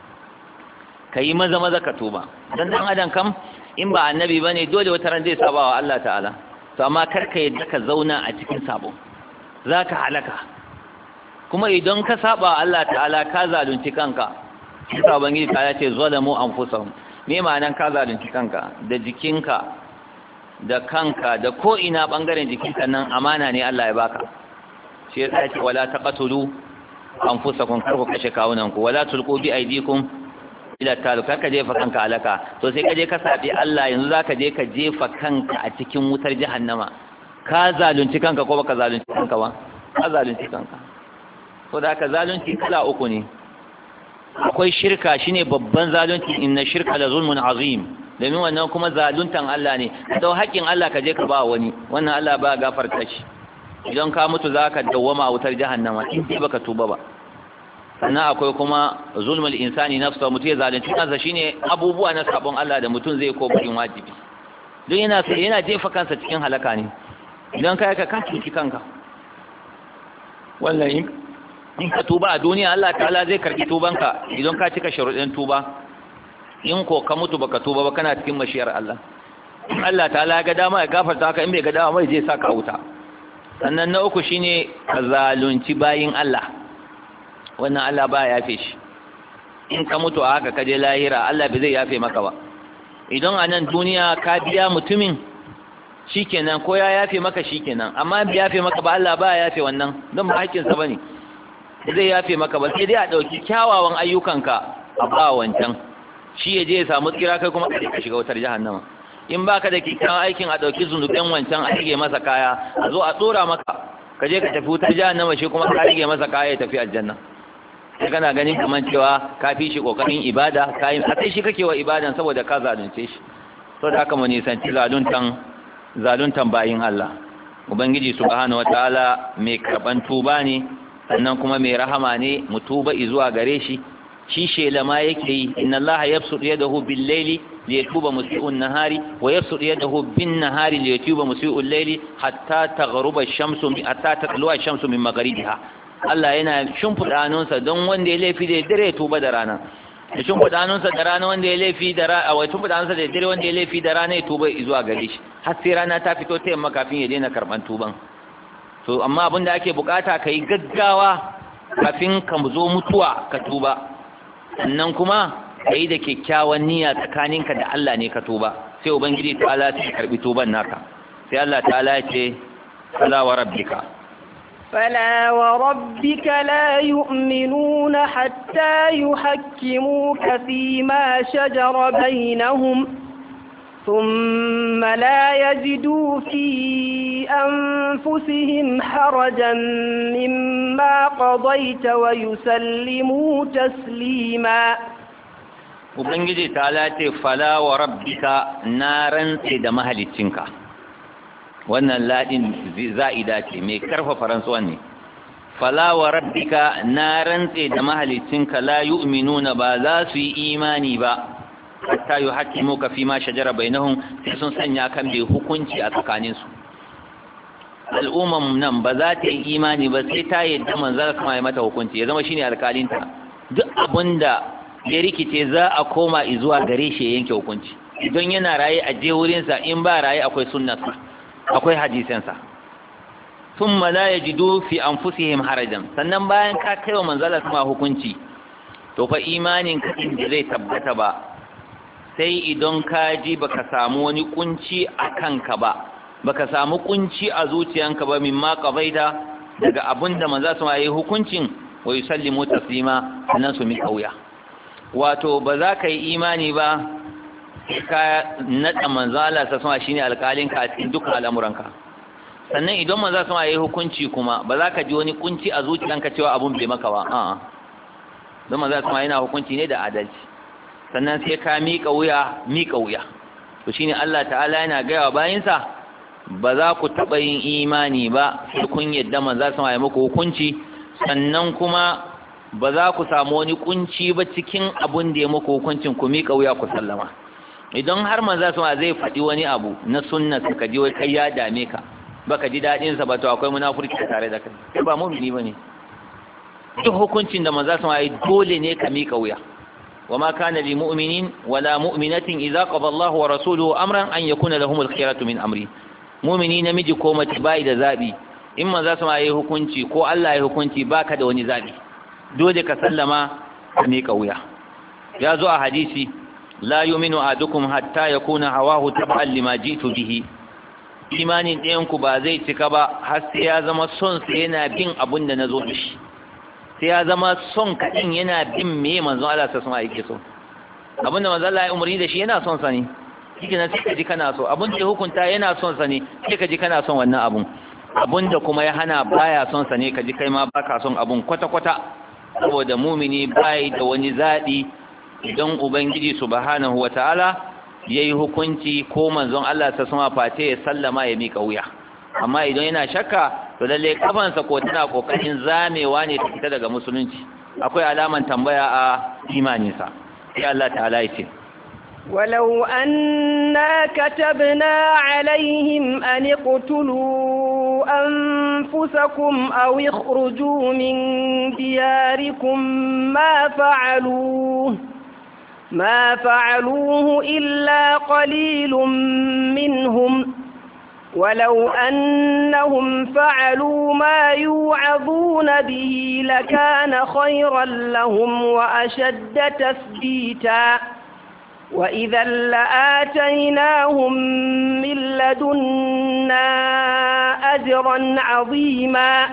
kai maza maza ka tuba dan dan adam kam in ba annabi bane dole wata ran zai saba wa Allah ta'ala to amma karka yadda ka zauna a cikin sabo zaka halaka kuma idan ka saba Allah ta'ala ka zalunci kanka shi ubangiji ta ce zalamu anfusahum me ma'anan ka zalunci kanka da jikinka da kanka da ko ina bangaren jikinka nan amana ne Allah ya baka shi yasa ce wala taqatulu anfusakum kar ku kashe kawunan ku wala tulqu bi aydikum ila taluka ka jefa kanka alaka to sai ka je ka sabi Allah yanzu zaka je ka jefa kanka a cikin wutar jahannama ka zalunci kanka ko baka zalunci kanka ba ka zalunci kanka ko da haka zalunci kala uku ne akwai shirka shine babban zalunci inna shirka la zulmun azim domin wannan kuma zaluntan Allah ne ka dau haƙin Allah ka je ka ba wani wannan Allah ba gafarta shi idan ka mutu zaka dawwama a wutar jahannama in dai baka tuba ba sannan akwai kuma zulmul insani nafsa mutu ya zalunci kansa shine abubuwa na sabon Allah da mutum zai ko bakin wajibi don yana yana jefa kansa cikin halaka ne idan kai ka kaci kanka wallahi in ka tuba a duniya Allah ta'ala zai karbi tubanka idan ka cika sharuɗin tuba in ko ka mutu baka tuba ba kana cikin mashiyar Allah Allah ta'ala ga dama ya gafarta ka in bai ga dama mai zai saka wuta sannan na uku shine ka zalunci bayin Allah wannan Allah ba ya yafe shi in ka mutu a haka ka je lahira Allah bai zai yafe maka ba idan a nan duniya ka biya mutumin shikenan ko ya yafe maka shikenan amma bai yafe maka ba Allah ba ya yafe wannan don ba haƙƙinsa bane zai yafe maka ba sai dai a ɗauki kyawawan ayyukanka a ba wancan shi ya je ya samu tsira kai kuma ka shiga wutar jahannama in baka da kyakkyawan aikin a ɗauki zunuben wancan a rige masa kaya a zo a tsora maka ka je ka tafi wutar jahannama shi kuma ka rige masa kaya ya tafi aljanna sai kana ganin kamar cewa ka fi shi kokarin ibada ka yi a sai shi kake wa ibadan saboda ka zalunce shi to da haka mu nisanci zaluntan zaluntan bayin Allah ubangiji subhanahu wataala mai karban tuba ne sannan kuma mai rahama ne mu tuba zuwa gare shi shi shela ma yake yi inna allaha yabsutu yadahu bil layli li yatuba musii'un nahari wa yabsutu yadahu bin nahari li yatuba musii'ul layli hatta taghruba ash-shamsu hatta tatlu'a ash-shamsu min magharibiha Allah yana shimfida hannunsa don wanda ya laifi da dare ya tuba da rana da shimfida hannunsa da rana wanda ya laifi da rana wai shimfida hannunsa da dare wanda ya laifi da rana ya tuba zuwa gare shi har sai rana ta fito ta yamma kafin ya daina karban tuban to amma abin da ake bukata kai gaggawa kafin ka zo mutuwa ka tuba sannan kuma kai da kyakkyawan niyya tsakaninka da Allah ne ka tuba sai ubangiji ta'ala ya karbi tuban naka sai Allah ta'ala ya ce sala wa rabbika فلا وربك لا يؤمنون حتى يحكموك فيما شجر بينهم ثم لا يجدوا في أنفسهم حرجا مما قضيت ويسلموا تسليما ubangiji ta late fala wa rabbika na rantse da mahaliccinka. Wannan ladin za'ida ce mai karfafa rantsuwan ne. fala wa rabbika na rantse da mahaliccinka la yu'minuna ba za su yi imani ba hatta yuhaqqimuka fi ma shajara bainahum sai sun sanya kan bai hukunci a tsakaninsu. al'umman nan ba za ta yi imani ba sai ta yadda manzara kuma ya mata hukunci ya zama shine alƙalinta. Duk abinda ya rikice za a koma zuwa gare shi ya yanke hukunci. Idan yana raye a je wurinsa, in ba raye akwai sunnarsa akwai hadisansa. thumma la yajidu fi anfusihim harajan, sannan bayan ka kaiwa manzala kuma hukunci to fa imanin ka din da zai tabbata ba sai idan ka ji baka samu wani kunci a kanka ba, baka samu kunci a zuciyanka ba mimma qabaida daga abinda manzo sun yi hukuncin wa yusallimu taslima sannan su mi kauya. Wato ba za ka yi imani ba ka nada manzo Allah sa sama shine alƙalin ka a cikin dukkan al'amuranka. Sannan idan manzo sun yi hukunci kuma ba za ka ji wani kunci a zuciyanka cewa abun bai maka ba, a'a don manzo sun yana hukunci ne da adalci. Sannan sai ka miƙa wuya miƙa wuya. To shine Allah ta'ala yana gaya wa bayinsa ba za ku taɓa yin imani ba sai kun yadda manzo sun yi muku hukunci, sannan kuma ba za ku samu wani kunci ba cikin abun da ya muku hukuncin ku miƙa wuya ku sallama. Idan har manzo sun zai faɗi wani abu na sunna suka ji wai kai ya dame ka baka ji dadin sa ba, to akwai munafurci tare da kai, kai ba mu'mini bane. Duk hukuncin da manzo sun yi dole ne ka miƙa wuya. وما كان لمؤمن ولا مؤمنة إذا قضى الله ورسوله أمرا أن يكون لهم الخيرة من أمره. مؤمنين مجي كومة باي da zabi, in manzo sama yayi hukunci ko Allah yayi hukunci baka da wani zabi, dole ka sallama ka miƙa wuya. Ya zo a hadisi la yu'minu ahadukum hatta yakuna hawahu tab'an lima ji'tu bihi. Imanin ɗayan ku ba zai cika ba har sai ya zama son sa yana bin abin da nazo da shi. Sai ya zama son kaɗin yana bin me manzon Allah sa sun aike so. Abinda manzon Allah ya umarni da shi yana son sa ne, shi na sai ka ji kana so. Abin da hukunta yana son sa ne, sai ka ji kana son wannan abun. Abin da kuma ya hana baya son sa ne, ka ji kai ma baka son abun kwata-kwata. Saboda mumini bai da wani zaɓi idan Ubangiji subhanahu wa ta'ala ya yi hukunci ko manzon Allah sa sun face ya sallama ya miƙa wuya. Amma idan yana shakka to lalle kafansa ko tana kokarin zamewa ne ta fita daga musulunci, akwai alaman tambaya a imaninsa. Sai Allah ta'ala ya ce ولو أنا كتبنا عليهم أن اقتلوا أنفسكم أو اخرجوا من دياركم ما فعلوه ما فعلوه إلا قليل منهم ولو أنهم فعلوا ما يوعظون به لكان خيرا لهم وأشد تثبيتا وإذا لآتيناهم من لدنا أجرا عظيما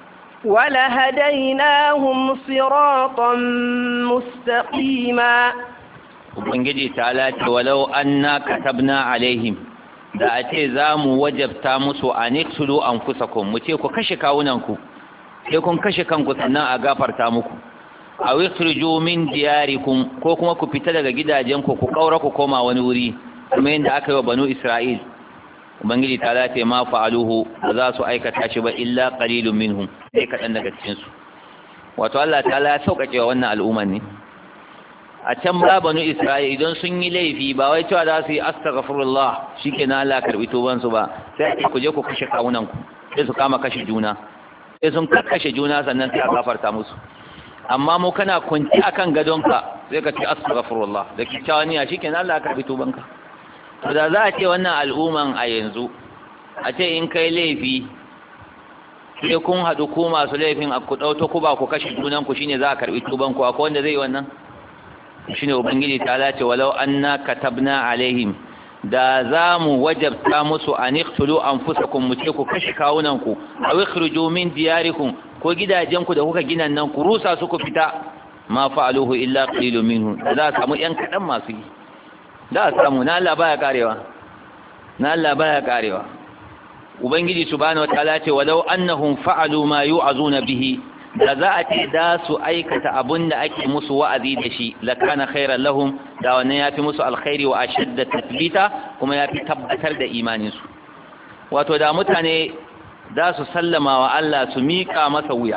ولهديناهم صراطا مستقيما. Ubangiji ta'ala ce walau anna katabna alaihim, da a ce za mu wajabta musu a niktulu an kusakun, mu ce ku kashe kawunanku sai kun kashe kanku sannan a gafarta muku. A wikirju min diyarikum, ko kuma ku fita daga gidajenku ku kaura ku koma wani wuri kuma yadda aka yi wa banu Isra'il. Ubangiji ta lafe ma fa'aluhu ba za su aikata shi ba illa qalilun minhum, sai kaɗan daga cikinsu. Wato Allah ta la sauƙaƙe wa wannan al'umman ne. A can ba banu Isra'il idan sun yi laifi ba wai cewa za su yi astaghfirullah shikenan Allah karbi tubansu ba, sai ku je ku kashe kawunanku, sai su kama kashe juna, sai sun kashe juna sannan sai a gafarta musu. Amma mu kana kunci akan gadonka sai ka ce astaghfirullah da kikkiawan niyya shikenan Allah ya karbi tubanka. To da za a ce wannan al'umman a yanzu a ce in kai laifi sai kun haɗu ku masu laifin a ku ɗauto ku ba ku kashe junanku shine za a karbi tubanku, akwai wanda zai yi wannan? Shine ubangiji ta lace walau anna katabna alaihim, da za mu wajabta musu an iqtulu anfusakum, mu ce ku kashe kawunanku, aw ikhruju min diyarikum, ko gidajenku da kuka gina nan ku rusa su ku fita, ma fa'aluhu illa qalilun minhu, za a samu yan kadan masu yi, za a samu. Na Allah baya karewa, na Allah baya karewa. Ubangiji subhanahu wataala ce walau annahum fa'alu ma yu'azuna bihi, da za a ce da su aikata abun da ake musu wa'azi da shi lakana khairan lahum da wannan yafi musu alkhairi wa ashadda tathbita kuma yafi tabbatar da imanin su wato da mutane da su sallama wa Allah su mika masa wuya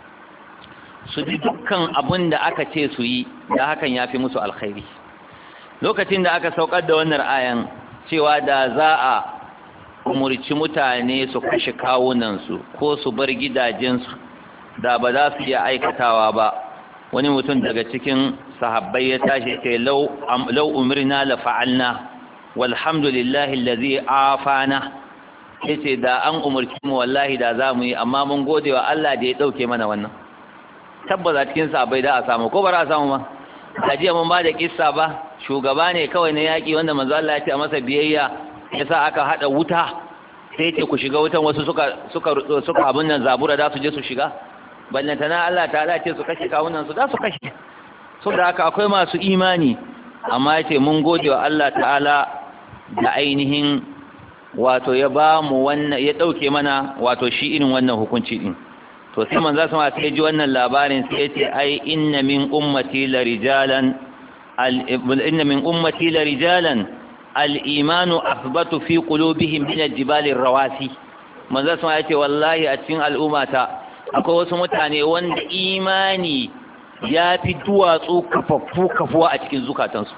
su ji dukkan abun da aka ce su yi da hakan yafi musu alkhairi lokacin da aka saukar da wannan ayan cewa da za a umurci mutane su kashe kawunansu ko su bar gidajensu da ba za su iya aikatawa ba wani mutum daga cikin sahabbai ya tashi ce lau umirna la fa'alna walhamdulillahi allazi afana yace da an umurci mu wallahi da za mu yi amma mun gode wa Allah da ya dauke mana wannan tabbata cikin sahabbai da a samu ko ba za a samu ba da jiya mun ba da kissa ba shugaba ne kawai na yaki wanda manzo Allah ya ce a masa biyayya yasa aka hada wuta sai ce ku shiga wutan wasu suka suka suka abun nan zabura da su je su shiga ballantana Allah ta'ala ce su kashe kawunan su da su kashe saboda haka akwai masu imani amma yace mun gode wa Allah ta'ala da ainihin wato ya ba mu wannan ya dauke mana wato shi irin wannan hukunci din to sai manzo sama sai ji wannan labarin sai yace ai inna min ummati la rijalan al inna min ummati la rijalan al-imanu athbatu fi qulubihim min al-jibal ar-rawasi manzo sama yace wallahi a cikin al'ummata akwai wasu mutane wanda imani ya fi duwatsu kafaffu kafuwa a cikin zukatansu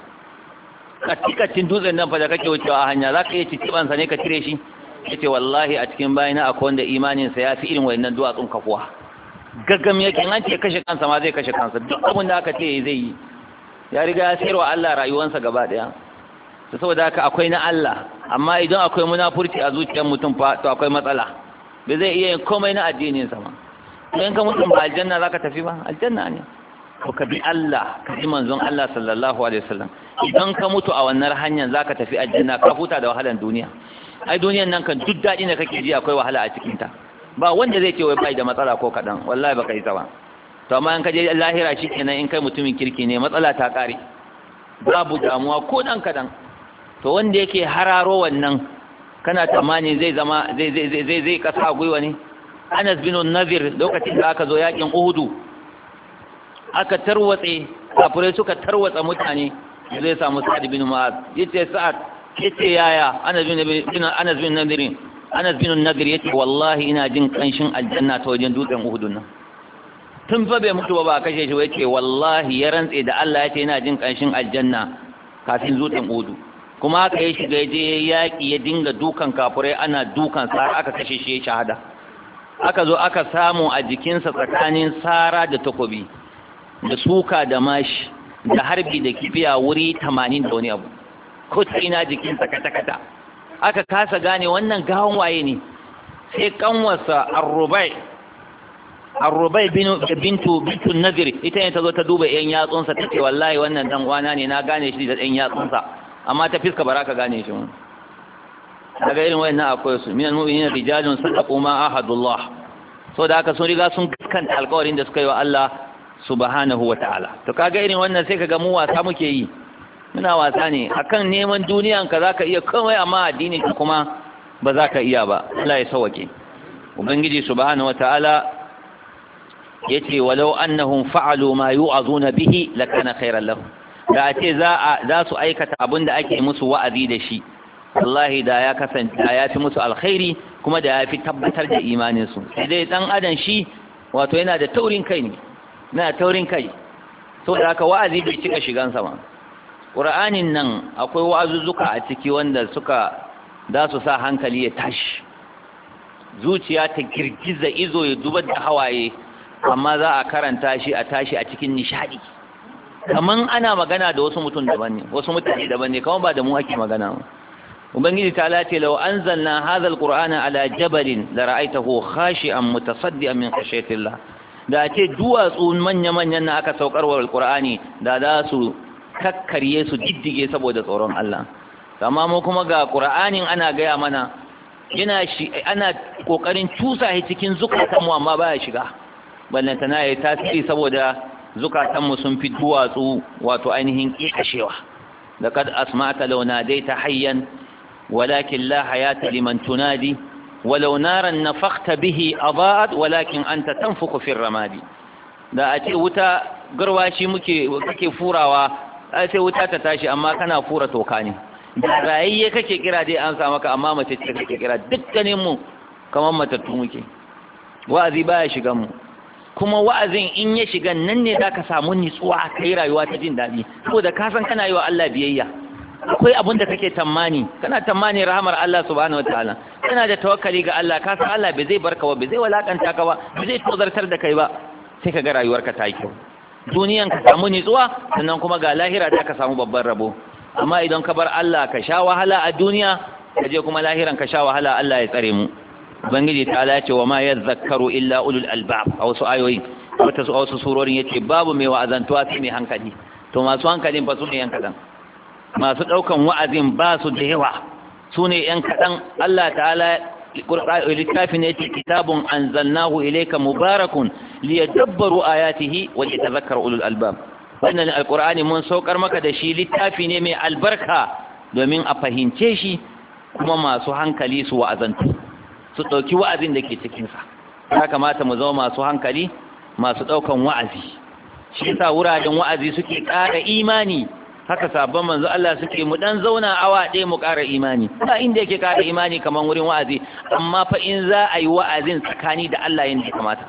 katikacin dutsen nan fa da kake wucewa a hanya za ka iya cicibansa ne ka cire shi ya ce wallahi a cikin bayana akwai wanda imaninsa ya fi irin wannan duwatsun kafuwa gaggam yake an ce kashe kansa ma zai kashe kansa duk abin da aka ce zai yi ya riga ya sayarwa Allah rayuwarsa gaba daya to saboda haka akwai na Allah amma idan akwai munafurci a zuciyar mutum fa to akwai matsala bai zai iya yin komai na addininsa ma to in ka mutum ba aljanna zaka tafi ba aljanna ne to ka bi Allah ka bi manzon Allah sallallahu alaihi wasallam idan ka mutu a wannan hanyar zaka tafi aljanna ka huta da wahalan duniya ai duniyan nan kan duk dadi da kake ji akwai wahala a cikin ta ba wanda zai ce wai bai da matsala ko kadan wallahi baka yi ta ba to amma in ka je lahira shikenan in kai mutumin kirki ne matsala ta kare babu damuwa ko dan kadan to wanda yake hararo wannan kana tamani zai zama zai zai zai zai kasa gwiwa ne Anas bin Nadir lokacin da aka zo yakin Uhud aka tarwatse kafirai suka tarwatsa mutane zai samu Sa'ad bin Mu'adh yace Sa'ad yace yaya Anas bin bin Anas bin Nadir Anas bin Nadir yace wallahi ina jin kanshin aljanna ta wajen dutsen Uhud nan tun fa bai mutu ba ba kashe shi yace wallahi ya rantse da Allah yace ina jin kanshin aljanna kafin dutsen Uhud kuma aka yi shiga je yaki ya dinga dukan kafirai ana dukan sa aka kashe shi ya shahada aka zo aka samu a jikinsa tsakanin sara da takobi da suka da mashi da harbi da kifiya wuri tamanin da wani abu ko ta ina jikinsa kata-kata aka kasa gane wannan gawon waye ne sai kanwarsa arrubai arrubai bintu bintu nazir ita ne ta zo ta duba yan yatsunsa ta ce wallahi wannan dan uwana ne na gane shi da yan yatsunsa amma ta fiska ba ka gane shi mun daga irin wayannan akwai su minal mu'minina rijalun sadaqu ma ahadullah so da haka sun riga sun gaskanta alƙawarin da suka yi wa Allah subhanahu wataala to kaga irin wannan sai kaga mu wasa muke yi muna wasa ne akan neman duniyan ka zaka iya komai amma addinin ka kuma ba zaka iya ba Allah ya sauke ubangiji subhanahu wataala yace walau annahum fa'alu ma yu'azuna bihi lakana khairan lahum da ce za za su aikata abinda ake musu wa'azi da shi wallahi da ya kasance da ya fi musu alkhairi kuma da ya fi tabbatar da imaninsu sai dai dan adam shi wato yana da taurin kai ne yana taurin kai so da haka wa'azi bai cika shigansa ba qur'anin nan akwai wa'azuzzuka a ciki wanda suka da su sa hankali ya tashi zuciya ta girgiza izo ya zubar da hawaye amma za a karanta shi a tashi a cikin nishadi kaman ana magana da wasu mutum daban ne wasu mutane daban ne kaman ba da mu ake magana ba ubangiji ta lace law anzalna hadha alqur'ana ala jabalin la ra'aytahu khashi'an mutasaddian min khashyatillah da ce duwatsu manya manyan na aka saukar wa alqur'ani da za su kakkarye su diddige saboda tsoron Allah amma mu kuma ga qur'anin ana gaya mana yana shi ana kokarin cusa shi cikin zukatan mu amma baya shiga ballan tana yi tasiri saboda zukatan mu sun fi duwatsu wato ainihin kikashewa laqad asma'ta law nadaita hayyan ولكن لا حياة لمن تنادي walau naran nafakhta bihi adaat walakin anta tanfukhu fi ramadi da a ce wuta garwashi muke kake furawa a ce wuta ta tashi amma kana fura toka ne da rayayye kake kira dai an sa maka amma mace ce kake kira dukkanin mu kamar matattu muke wa'azi baya shiga mu kuma wa'azin in ya shiga nan ne zaka samu nitsuwa kai rayuwa ta jin daɗi saboda ka san kana yi wa Allah biyayya akwai abin da kake tammani kana tammani rahamar Allah subhanahu wataala kana da tawakkali ga Allah ka san Allah bai zai barka ba bai zai walakanta ka ba bai zai tozartar da kai ba sai ka ga rayuwarka ta yi kyau duniyan ka samu nitsuwa sannan kuma ga lahira da ka samu babban rabo amma idan ka bar Allah ka sha wahala a duniya ka je kuma lahiran ka sha wahala Allah ya tsare mu ubangiji ta ala ce wa ma yadhakkaru illa ulul albab a wasu ayoyi wata su a wasu surorin yace babu mai wa'azantuwa sai mai hankali to masu hankalin ba su ne yan kadan masu daukan wa'azin ba su da yawa su ne yan kadan Allah ta'ala littafi ne ce kitabun anzalnahu ilayka mubarakun liyadabbaru ayatihi wa litadhakkara ulul albab wannan alqur'ani mun saukar maka da shi littafi ne mai albarka domin a fahimce shi kuma masu hankali su wa'azantu su ɗauki wa'azin da ke cikinsa ya kamata mu zama masu hankali masu ɗaukan wa'azi shi yasa wuraren wa'azi suke ƙara imani haka sabon manzo Allah suke mu dan zauna awa ɗaya mu ƙara imani ba inda yake ƙara imani kamar wurin wa'azi amma fa in za a yi wa'azin tsakani da Allah yanda ya kamata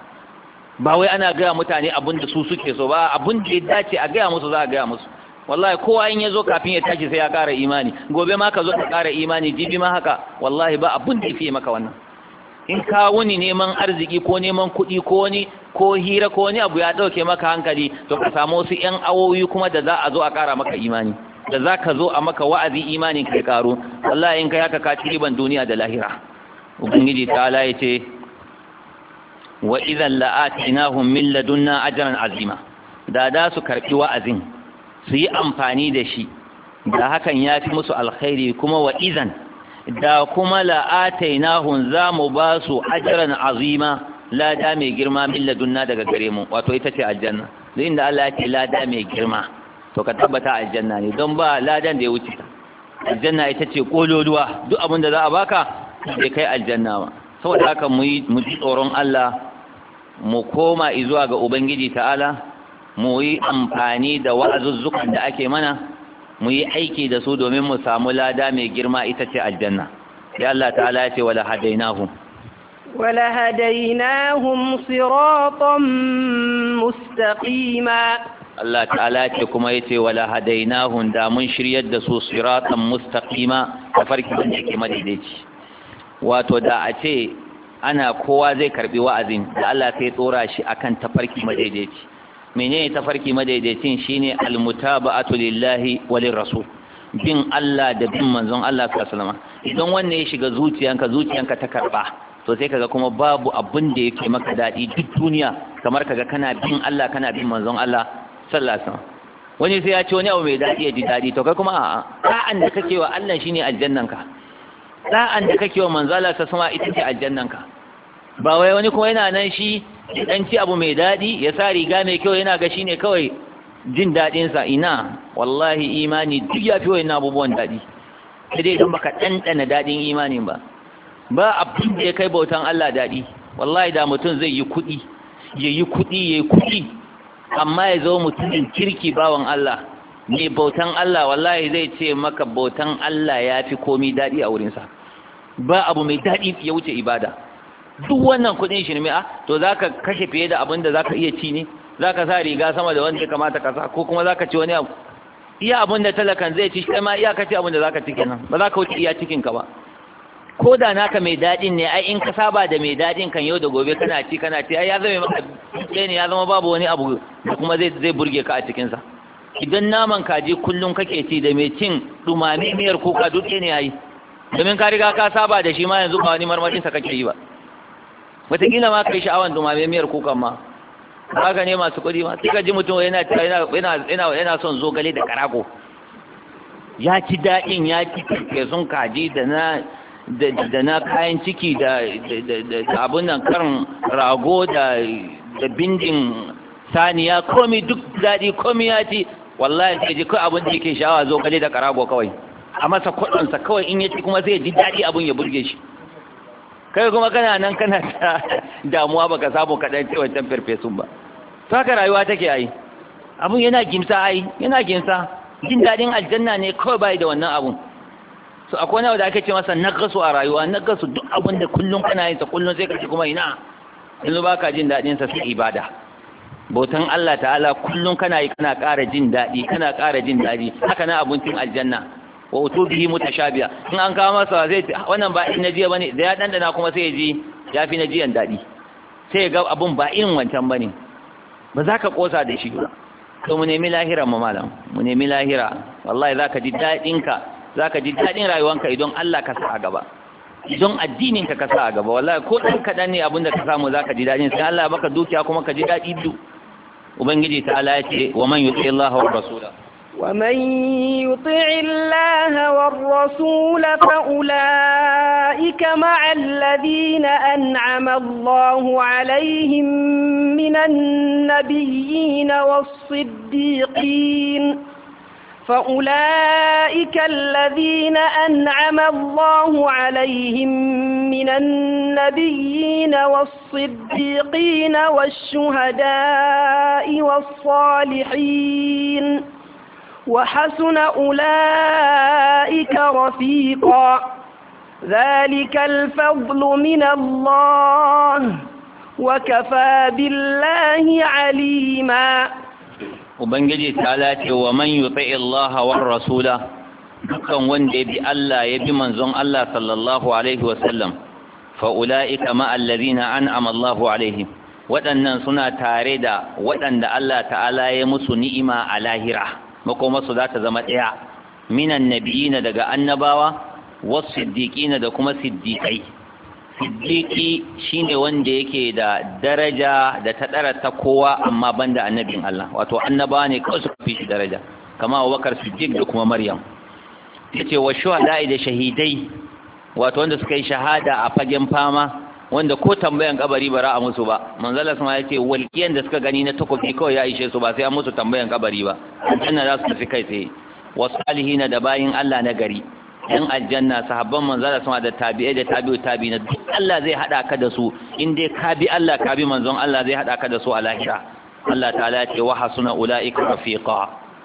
ba wai ana gaya mutane abin da su suke so ba abin da ya dace a gaya musu za a gaya musu wallahi kowa in ya zo kafin ya tashi sai ya ƙara imani gobe ma ka zo ka ƙara imani jibi ma haka wallahi ba abin da ya fiye maka wannan in ka wuni neman arziki ko neman kuɗi ko wani ko hira ko wani abu ya ɗauke maka hankali to ka samu wasu ƴan awowi kuma da za a zo a ƙara maka imani da za ka zo a maka wa'azi imanin kai ƙaru wallahi in kai haka ka ci riban duniya da lahira ubangiji ta ala ya ce wa idan la'atinahum min ladunna ajran azima da da su karɓi wa'azin su yi amfani da shi da hakan ya fi musu alkhairi kuma wa idan da kuma la'atainahum za mu ba su ajran azima lada mai girma min ladunna daga gare mu wato ita ce aljanna duk inda Allah ya ce lada mai girma to ka tabbata aljanna ne don ba ladan da ya wuce ta aljanna ita ce kololuwa duk abin da za a baka sai kai aljanna ba saboda haka mu yi mu ji tsoron Allah mu koma zuwa ga ubangiji ta'ala mu yi amfani da wa'azuzzukan da ake mana mu yi aiki da su domin mu samu lada mai girma ita ce aljanna sai Allah ta'ala ya ce wala hadainahum wala hadainahum siratan mustaqima Allah ta'ala ce kuma yace wala hadainahum da mun shiryar da su siratan mustaqima tafarki da yake madaidaici wato da a ce ana kowa zai karbi wa'azin da Allah sai tsora shi akan tafarki madaidaici menene tafarki madaidaicin shine almutaba'atu lillahi walir rasul bin Allah da bin manzon Allah sallallahu alaihi wasallam idan wannan ya shiga zuciyanka zuciyanka ta karba to sai kaga kuma babu abin da yake maka dadi duk duniya kamar kaga kana bin Allah kana bin manzon Allah sallallahu alaihi wasallam wani sai ya ce wani abu mai dadi ya ji dadi to kai kuma a'a sa'an da kake wa Allah shine aljannanka sa'an da kake wa manzon Allah sallallahu alaihi wasallam ita ce aljannanka ba wai wani kuma yana nan shi dan ci abu mai dadi ya sa riga mai kyau yana ga shine kawai jin dadin sa ina wallahi imani duk ya fi wayannan abubuwan dadi sai dai idan baka dandana dadin imanin ba ba abin da ya kai bautan Allah dadi wallahi da mutum zai yi kudi yayi kudi yayi kudi amma ya zo mutumin kirki bawan Allah ne bautan Allah wallahi zai ce maka bautan Allah ya fi komai dadi a wurin sa ba abu mai dadi ya wuce ibada duk wannan kudin shi ne a to zaka kashe fiye da abin da zaka iya ci ne zaka sa riga sama da wanda ya kamata ka sa ko kuma zaka ci wani abu iya abin da talakan zai ci sai ma iya kace abin da zaka ci kenan ba zaka wuce iya cikin ka ba ko da naka mai dadin ne ai in ka saba da mai dadin kan yau da gobe kana ci kana ci ai ya zama maka sai ne ya zama babu wani abu da kuma zai zai burge ka a cikin sa idan naman kaji kullun kake ci da mai cin dumame miyar kuka duk ne yayi domin ka riga ka saba da shi ma yanzu ba wani marmarin sa kake yi ba wataƙila ma kai sha'awan dumame miyar kukan ma haka ne masu kuɗi ma sai ka ji mutum yana yana yana son zogale da karago ya ci daɗin ya ci sun kaji da na da na kayan ciki da abun nan karin rago da bindin saniya komi duk daɗi komi ya ci wallahi sai ji kawai abin da yake sha'awa zogale da karago kawai a masa kuɗinsa kawai in ya ci kuma sai ji daɗi abin ya burge shi kai kuma kana nan kana damuwa baka samu kaɗan ce wancan farfesun ba. To haka rayuwa take yi. Abun yana gimsa ai, yana gimsa. Jin daɗin aljanna ne kawai bai da wannan abun. So akwai wani da ake ce masa nagasu a rayuwa, nagasu duk abin da kullum kana yin sa kullum sai ka ci kuma ina. Yanzu baka jin daɗin sa sai ibada. Bautan Allah ta'ala kullum kana yi kana ƙara jin daɗi, kana ƙara jin daɗi. Haka na abincin aljanna. Wa utubihi mutashabiha. In an kawo masa zai wannan ba in najiya bane, da ya dandana kuma sai ya ji ya fi najiyan daɗi. Sai ya ga abun ba irin wancan bane. Ba za ka kosa da shi ba. To mu nemi lahira mu malam, mu nemi lahira. Wallahi zaka ji daɗin ka, zaka ji daɗin rayuwanka idan Allah ka sa a gaba. Idan addinin ka ka sa a gaba, wallahi ko dan kadan ne abinda ka samu zaka ji daɗin sai Allah baka dukiya kuma ka ji daɗi biyu. Ubangiji ta'ala ya ce wa man yuti Allah wa rasula ومن يطع الله والرسول فأولئك مع الذين أنعم الله عليهم من النبيين والصديقين فأولئك الذين أنعم الله عليهم من النبيين والصديقين والشهداء والصالحين وحسن أولئك رفيقا ذلك الفضل من الله وكفى بالله عليما. Ubangiji ta ce wa man yuti Allah war rasula, dukkan wanda ya bi Allah ya bi manzon Allah sallallahu alaihi wa sallam, fa ulaika ma allazina an'ama Allahu alaihim, waɗannan suna tare da waɗanda Allah ta'ala ya musu ni'ima a lahira, makomarsu za ta zama ɗaya, minan nabiyina daga annabawa, was siddiqina da kuma siddiqai. Siddiqi shine wanda yake da daraja da ta dara ta kowa amma banda annabin Allah, wato annabawa ne kawai suka fi shi daraja, kama Abubakar Siddiq da kuma Maryam. Yace wa shuhada da shahidai, wato wanda suka yi shahada a fagen fama, wanda ko tambayan kabari bara a musu ba. Manzala sama yace walqiyan da suka gani na takobi kawai ya ishe su, ba sai an musu tambayan kabari ba. Aljanna za su tafi kai tsaye. Wasalihina da bayin Allah na gari, yan aljanna, sahabban manzala sama da tabi'ai da tabi'u tabi'ina, duk Allah zai hada ka da su in dai ka bi Allah ka bi manzon Allah, zai hada ka da su a lahira. Allah ta'ala ya ce wa hasuna ulaika rafiqa,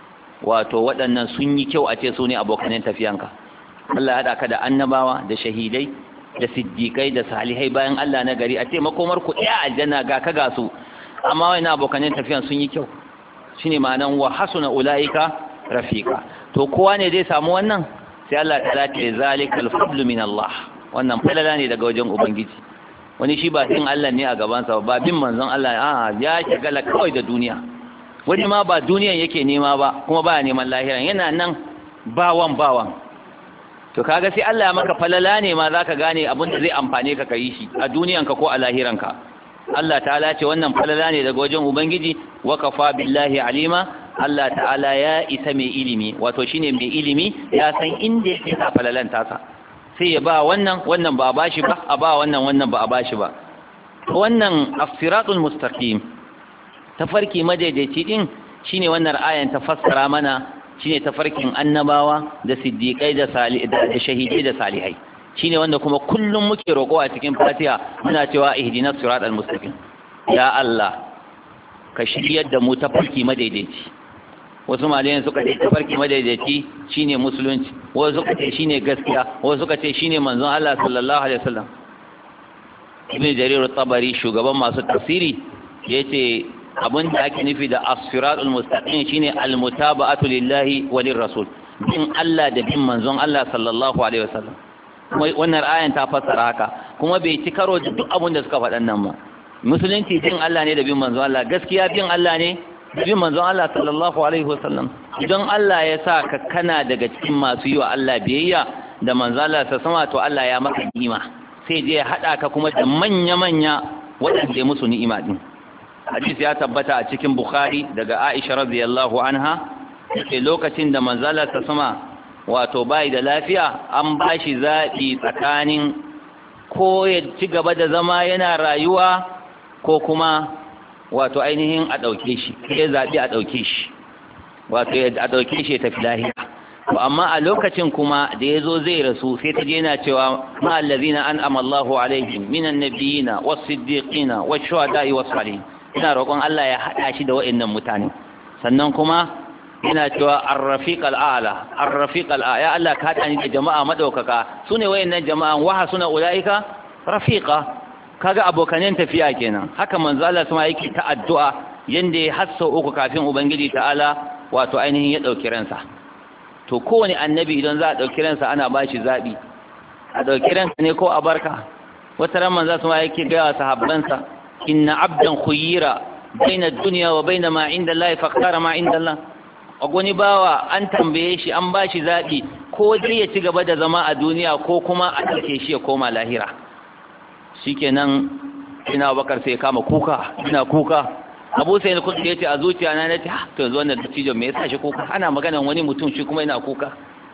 wato waɗannan sun yi kyau a ce su ne abokanen tafiyanka. Allah ya hada ka da annabawa da shahidai da siddiqai da salihai bayan Allah na gari, a ce makomar ku ɗaya aljanna ga ka ga su, amma wani abokanen tafiyan sun yi kyau. Shine ma'anan wa hasuna ulaika rafiqa. To kowa ne zai samu wannan? Sai Allah ta ce zalikal fadlu min Allah, wannan falala ne daga wajen ubangiji. Wani shi ba bin Allah ne a gabansa ba, bin manzon Allah, a ya shagala kawai da duniya. Wani ma ba duniyan yake nema ba, kuma ba neman lahira, yana nan bawan bawan. To kaga sai Allah ya maka falala ne ma zaka gane abin da zai amfane ka kai shi a duniyanka ko a lahiranka. Allah ta'ala ce wannan falala ne daga wajen ubangiji, wa kafa billahi alima. Allah ta'ala ya isa mai ilimi, wato shine mai ilimi, ya san inda yake sa falalan tasa, sai ya ba wannan wannan ba a bashi ba, a ba wannan wannan ba a bashi ba. Wannan as-siratul mustaqim, tafarki madaidaici din shine wannan ayan ta fassara mana, shine tafarkin annabawa da siddiqai da salihai da shahidai da salihai. Shine wanda kuma kullum muke roƙo a cikin Fatiha, muna cewa ihdinas siratal mustaqim. Ya Allah, ka shiryar da mu tafarki madaidaici. Wasu malayan suka ce tafarki madaidaici shine musulunci, wasu suka ce shine gaskiya, wasu suka ce shine manzon Allah sallallahu alaihi wasallam. Ibn Jarir at-Tabari, shugaban masu tafsiri, yace abin da ake nufi da as-siratul mustaqim shine al-mutaba'atu lillahi wa lirrasul, bin Allah da bin manzon Allah sallallahu alaihi wasallam. Wannan ayan ta fassara haka, kuma bai ci karo da duk abin da suka faɗan nan ba. Musulunci bin Allah ne da bin manzon Allah, gaskiya bin Allah ne bin manzon Allah sallallahu alaihi wasallam. Idan Allah ya sa ka kana daga cikin masu yi wa Allah biyayya da manzon Allah ta sama, to Allah ya maka ni'ima, sai je ya hada ka kuma da manya-manya waɗanda musu ni'ima din. Hadisi ya tabbata a cikin Bukhari daga Aisha radiyallahu anha, ce lokacin da manzon Allah ta sama wato bai da lafiya, an bashi zaɓi tsakanin ko ya ci gaba da zama yana rayuwa ko kuma wato ainihin a ɗauke shi, ya zaɓi a ɗauke shi, wato a ɗauke shi ya tafi lahira. amma a lokacin kuma da yazo zai rasu sai ta je yana cewa ma allazina an'ama Allahu alaihim minan nabiyina was-siddiqina wash-shuhada'i was-salihin ina roƙon Allah ya hada shi da waɗannan mutane sannan kuma ina cewa ar-rafiq al-a'la ar-rafiq al-a'la ya Allah ka hada ni da jama'a madaukaka sune waɗannan jama'an wa hasuna ulaika rafiqa kaga abokanen tafiya kenan haka manzo Allah sama yake ta addu'a yanda ya hassa uku kafin ubangiji ta'ala wato ainihin ya dauki ransa to kowane annabi idan za a dauki ransa ana bashi zabi a dauki ransa ne ko a barka wata ran manzo sama yake ga wa sahabbansa inna abdan khuyira baina ad-dunya wa baina ma 'inda Allah faqtara ma 'inda Allah agwani bawa an tambaye shi an bashi zabi ko dai ya ci gaba da zama a duniya ko kuma a dauke shi ya koma lahira shikenan ina bakar sai kama kuka ina kuka abu sai ku ce a zuciya na nace to yanzu wannan dattijo me yasa shi kuka ana maganan wani mutum shi kuma ina kuka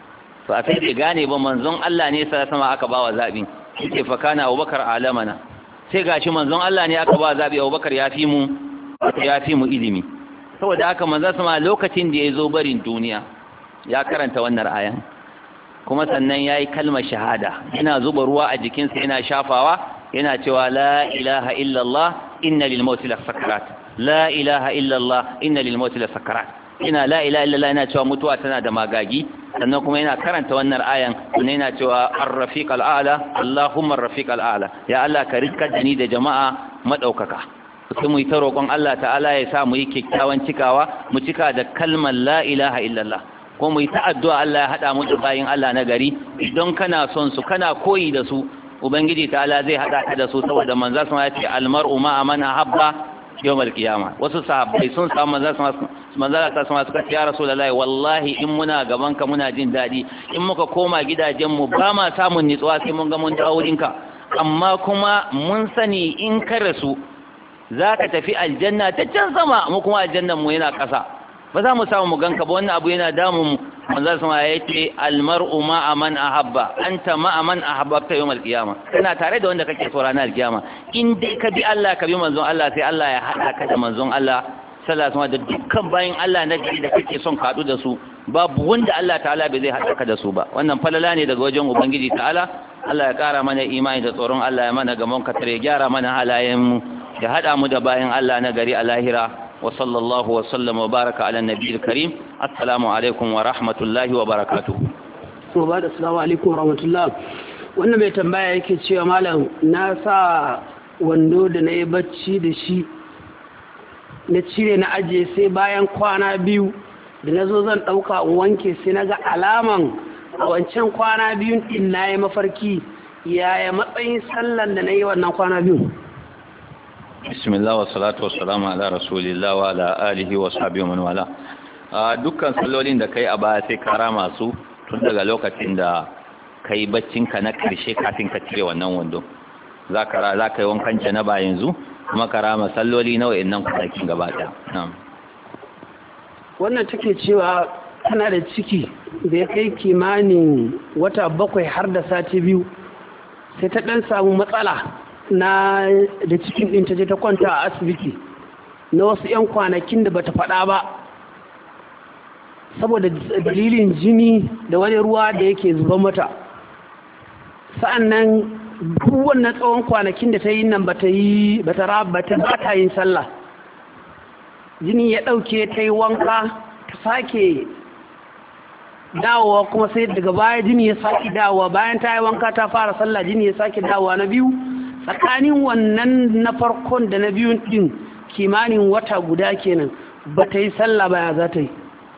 to a sai da gane ba manzon Allah ne sai sama aka bawa zabi yake fa kana Abubakar alamana sai gashi manzon Allah ne aka bawa zabi Abubakar ya fi mu ya fi mu ilimi saboda haka manzon sama lokacin da yazo barin duniya ya karanta wannan ayan kuma sannan yayi kalmar shahada yana zuba ruwa a jikinsa yana shafawa yana cewa la ilaha illallah inna lil mauti la sakarat la ilaha illallah inna lil mauti la sakarat ina la ilaha illallah yana cewa mutuwa tana da magagi sannan kuma yana karanta wannan ayan kuma yana cewa ar-rafiq al-a'la allahumma ar-rafiq al-a'la ya Allah ka rika da ni da jama'a madaukaka sai mu yi ta roƙon Allah ta'ala ya sa mu yi kikkiawan cikawa mu cika da kalmar la ilaha illallah ko mu yi ta addu'a Allah ya hada mu da bayin Allah na gari idan kana son su kana koyi da su ubangiji ta'ala zai hada ka da su saboda manzo sun ya ce almar'u ma man ahabba yawmal qiyama wasu sahabbai sun samu manzo sun manzo ta sama suka ce ya rasulullahi wallahi in muna gaban ka muna jin dadi in muka koma gidajen mu ba ma samun nitsuwa sai mun ga mun dawo wurinka amma kuma mun sani in ka rasu zaka tafi aljanna ta can sama mu kuma aljannan mu yana kasa ba za mu samu mu ganka ba wannan abu yana damun manzo sama ya ce almar'u ma'a man ahabba anta ma'a man ahabbta yawm al-qiyamah kana tare da wanda kake so ranar kiyama in dai ka bi Allah ka bi manzon Allah sai Allah ya hada ka da manzon Allah sallallahu alaihi wasallam da dukkan bayin Allah na gari da kake son ka hadu da su babu wanda Allah ta'ala bai zai hada ka da su ba wannan falala ne daga wajen ubangiji ta'ala Allah ya kara mana imani da tsoron Allah ya mana gamon ka tare gyara mana halayen mu ya hada mu da bayin Allah na gari a lahira وصلى الله وسلم وبارك على النبي الكريم السلام عليكم ورحمة الله وبركاته وبعد السلام عليكم ورحمة الله wannan mai tambaya yake cewa malam na sa wando da na yi bacci da shi na cire na ajiye sai bayan kwana biyu da na zo zan ɗauka in wanke sai na ga alaman a wancan kwana biyun ɗin na yi mafarki yaya matsayin sallan da na yi wannan kwana biyu bismillah wa salatu wa salamu ala rasulillah wa ala alihi wa sahbihi wa man wala dukkan sallolin da kai a baya sai ka rama su tun daga lokacin da kai baccin ka na karshe kafin ka cire wannan wando zaka za ka yi wankan janaba yanzu kuma ka rama salloli na wayannan kwanakin gaba ɗaya na'am wannan take cewa tana da ciki da ya kai kimanin wata bakwai har da sati biyu sai ta dan samu matsala na da cikin ɗin ta je ta kwanta a asibiti na wasu 'yan kwanakin da bata faɗa ba saboda dalilin jini da wani ruwa da yake zuba mata sa'annan duk wannan tsawon kwanakin da ta yi nan bata yi bata rabata ba ta yin sallah jini ya ɗauke ta yi wanka ta sake dawowa kuma sai daga baya jini ya sake dawowa bayan ta yi wanka ta fara sallah jini ya sake dawowa na biyu tsakanin wannan na farkon da na biyun din kimanin wata guda kenan ba ta yi sallah ba za ta yi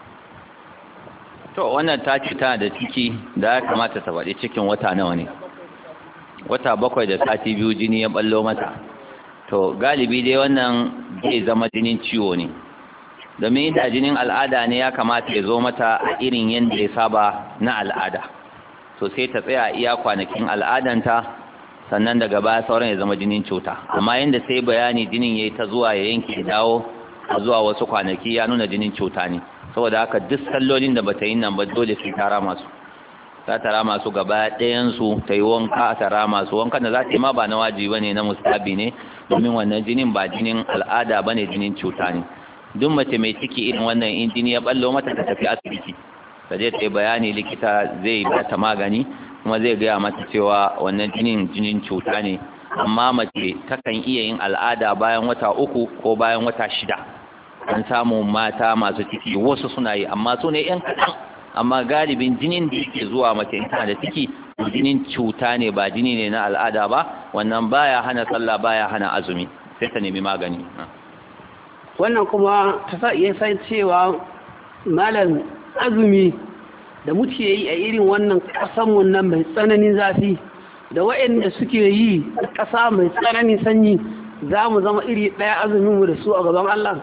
to wannan ta ce tana da ciki da ya kamata ta faɗi cikin wata nawa ne wata bakwai da sati biyu jini ya ballo mata to galibi dai wannan zai zama jinin ciwo ne domin da jinin al'ada ne ya kamata ya zo mata a irin yadda ya saba na al'ada to sai ta tsaya iya kwanakin al'adanta sannan daga baya sauran ya zama jinin cuta amma yanda sai bayani jinin yayi ta zuwa ya yanke dawo a zuwa wasu kwanaki ya nuna jinin cuta ne saboda haka duk sallolin da bata yi nan ba dole su tara masu za ta rama su gaba ɗayan su ta yi wanka ta rama su wankan da za ta yi ma ba na wajibi bane na mustabi ne domin wannan jinin ba jinin al'ada bane jinin cuta ne duk mace mai ciki irin wannan in jini ya ballo mata ta tafi asibiti ta je ta yi bayani, likita zai ba ta magani kuma zai gaya mata cewa wannan jinin jinin cuta ne. Amma mace takan iya yin al'ada bayan wata uku ko bayan wata shida. An samu mata masu ciki wasu suna yi, amma su ne ‘yan kaɗan. Amma galibin jinin da yake zuwa mace in tana da ciki jinin cuta ne, ba jini ne na al'ada ba. Wannan baya hana sallah, baya hana azumi, sai ta nemi magani. Wannan kuma ta sa iya sai cewa malam azumi da muke yi a irin wannan ƙasan wannan mai tsananin zafi da waɗanda suke yi a ƙasa mai tsananin sanyi, za mu zama iri ɗaya azuminmu da su a gaban Allah?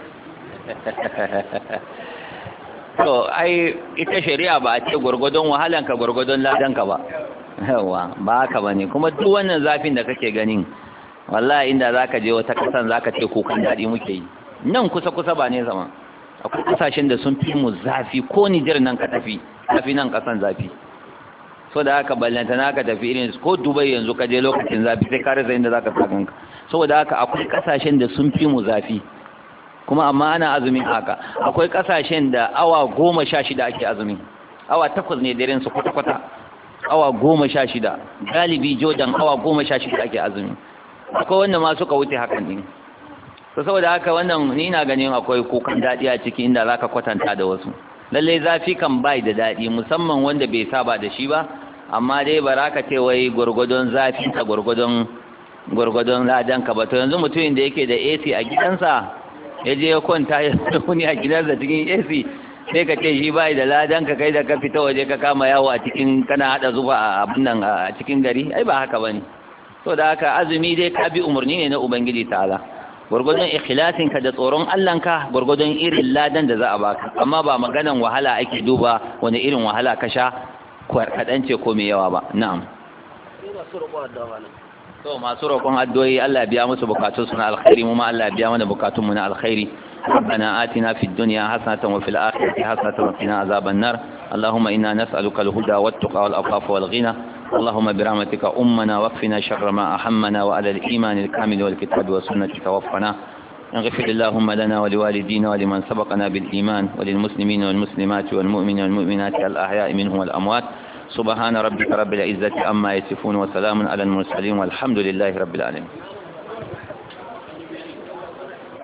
To ai ita shari'a ba a ce gwargwadon wahalanka gwargwadon ladanka ba. Yawa ba haka bane. Kuma duk wannan zafin da kake ganin wallahi inda zaka je wata kasan zaka ce kukan dadi muke yi. Nan kusa kusa ba ne zama. Akwai kasashen da sun fi mu zafi, ko Niger nan ka tafi tafi nan kasan zafi. So da haka ballanta naka tafi irin ko Dubai yanzu ka je lokacin zafi sai ka rasa inda zaka sa kanka. Saboda haka akwai kasashen da sun fi mu zafi. Kuma amma ana azumin haka. Akwai kasashen da awa goma sha shida ake azumi, awa takwas ne daren su kwata-kwata, awa goma sha shida. Galibi Jordan awa goma sha shida ake azumi. Akwai wanda ma suka wuce hakan din. To saboda haka wannan ni na ganin akwai kukan daɗi a ciki inda zaka kwatanta da wasu. Lalle zafi kan bai da daɗi, musamman wanda bai saba da shi ba. Amma dai baraka ce wai gurgudun zafi ta gurgudun gurgudun ladan ka ba. To yanzu mutumin da yake da A C a gidansa ya je ya kwanta ya zauni a gidansa cikin A C, sai ka ce shi bai da ladan ka kai da ka fita waje ka kama yawo a cikin kana hada zuba a abin nan a cikin gari. Ai ba haka bane. To da haka azumi dai ka bi umarni ne na Ubangiji ta'ala, gurgudun ikhlasin ka da tsoron Allah ka gurgudun irin ladan da za a baka. Amma ba maganan wahala ake duba wani irin wahala ka sha kaɗan ce ko mai yawa ba. Na'am. To masu roƙon addu'o'i Allah biya musu bukatun su na alkhairi, mu ma Allah biya mana bukatun mu na alkhairi. ربنا آتنا في الدنيا حسنة وفي الآخرة حسنة وقنا عذاب النار. اللهم إنا نسألك الهدى والتقى والعفاف والغنى. اللهم برحمتك أمنا واكفنا شر ما أحمنا وعلى الإيمان الكامل والكتاب والسنة توفنا. اغفر اللهم لنا ولوالدينا ولمن سبقنا بالإيمان وللمسلمين والمسلمات والمؤمنين والمؤمنات الأحياء منهم والأموات. سبحان ربك رب العزة عما يصفون وسلام على المرسلين والحمد لله رب العالمين.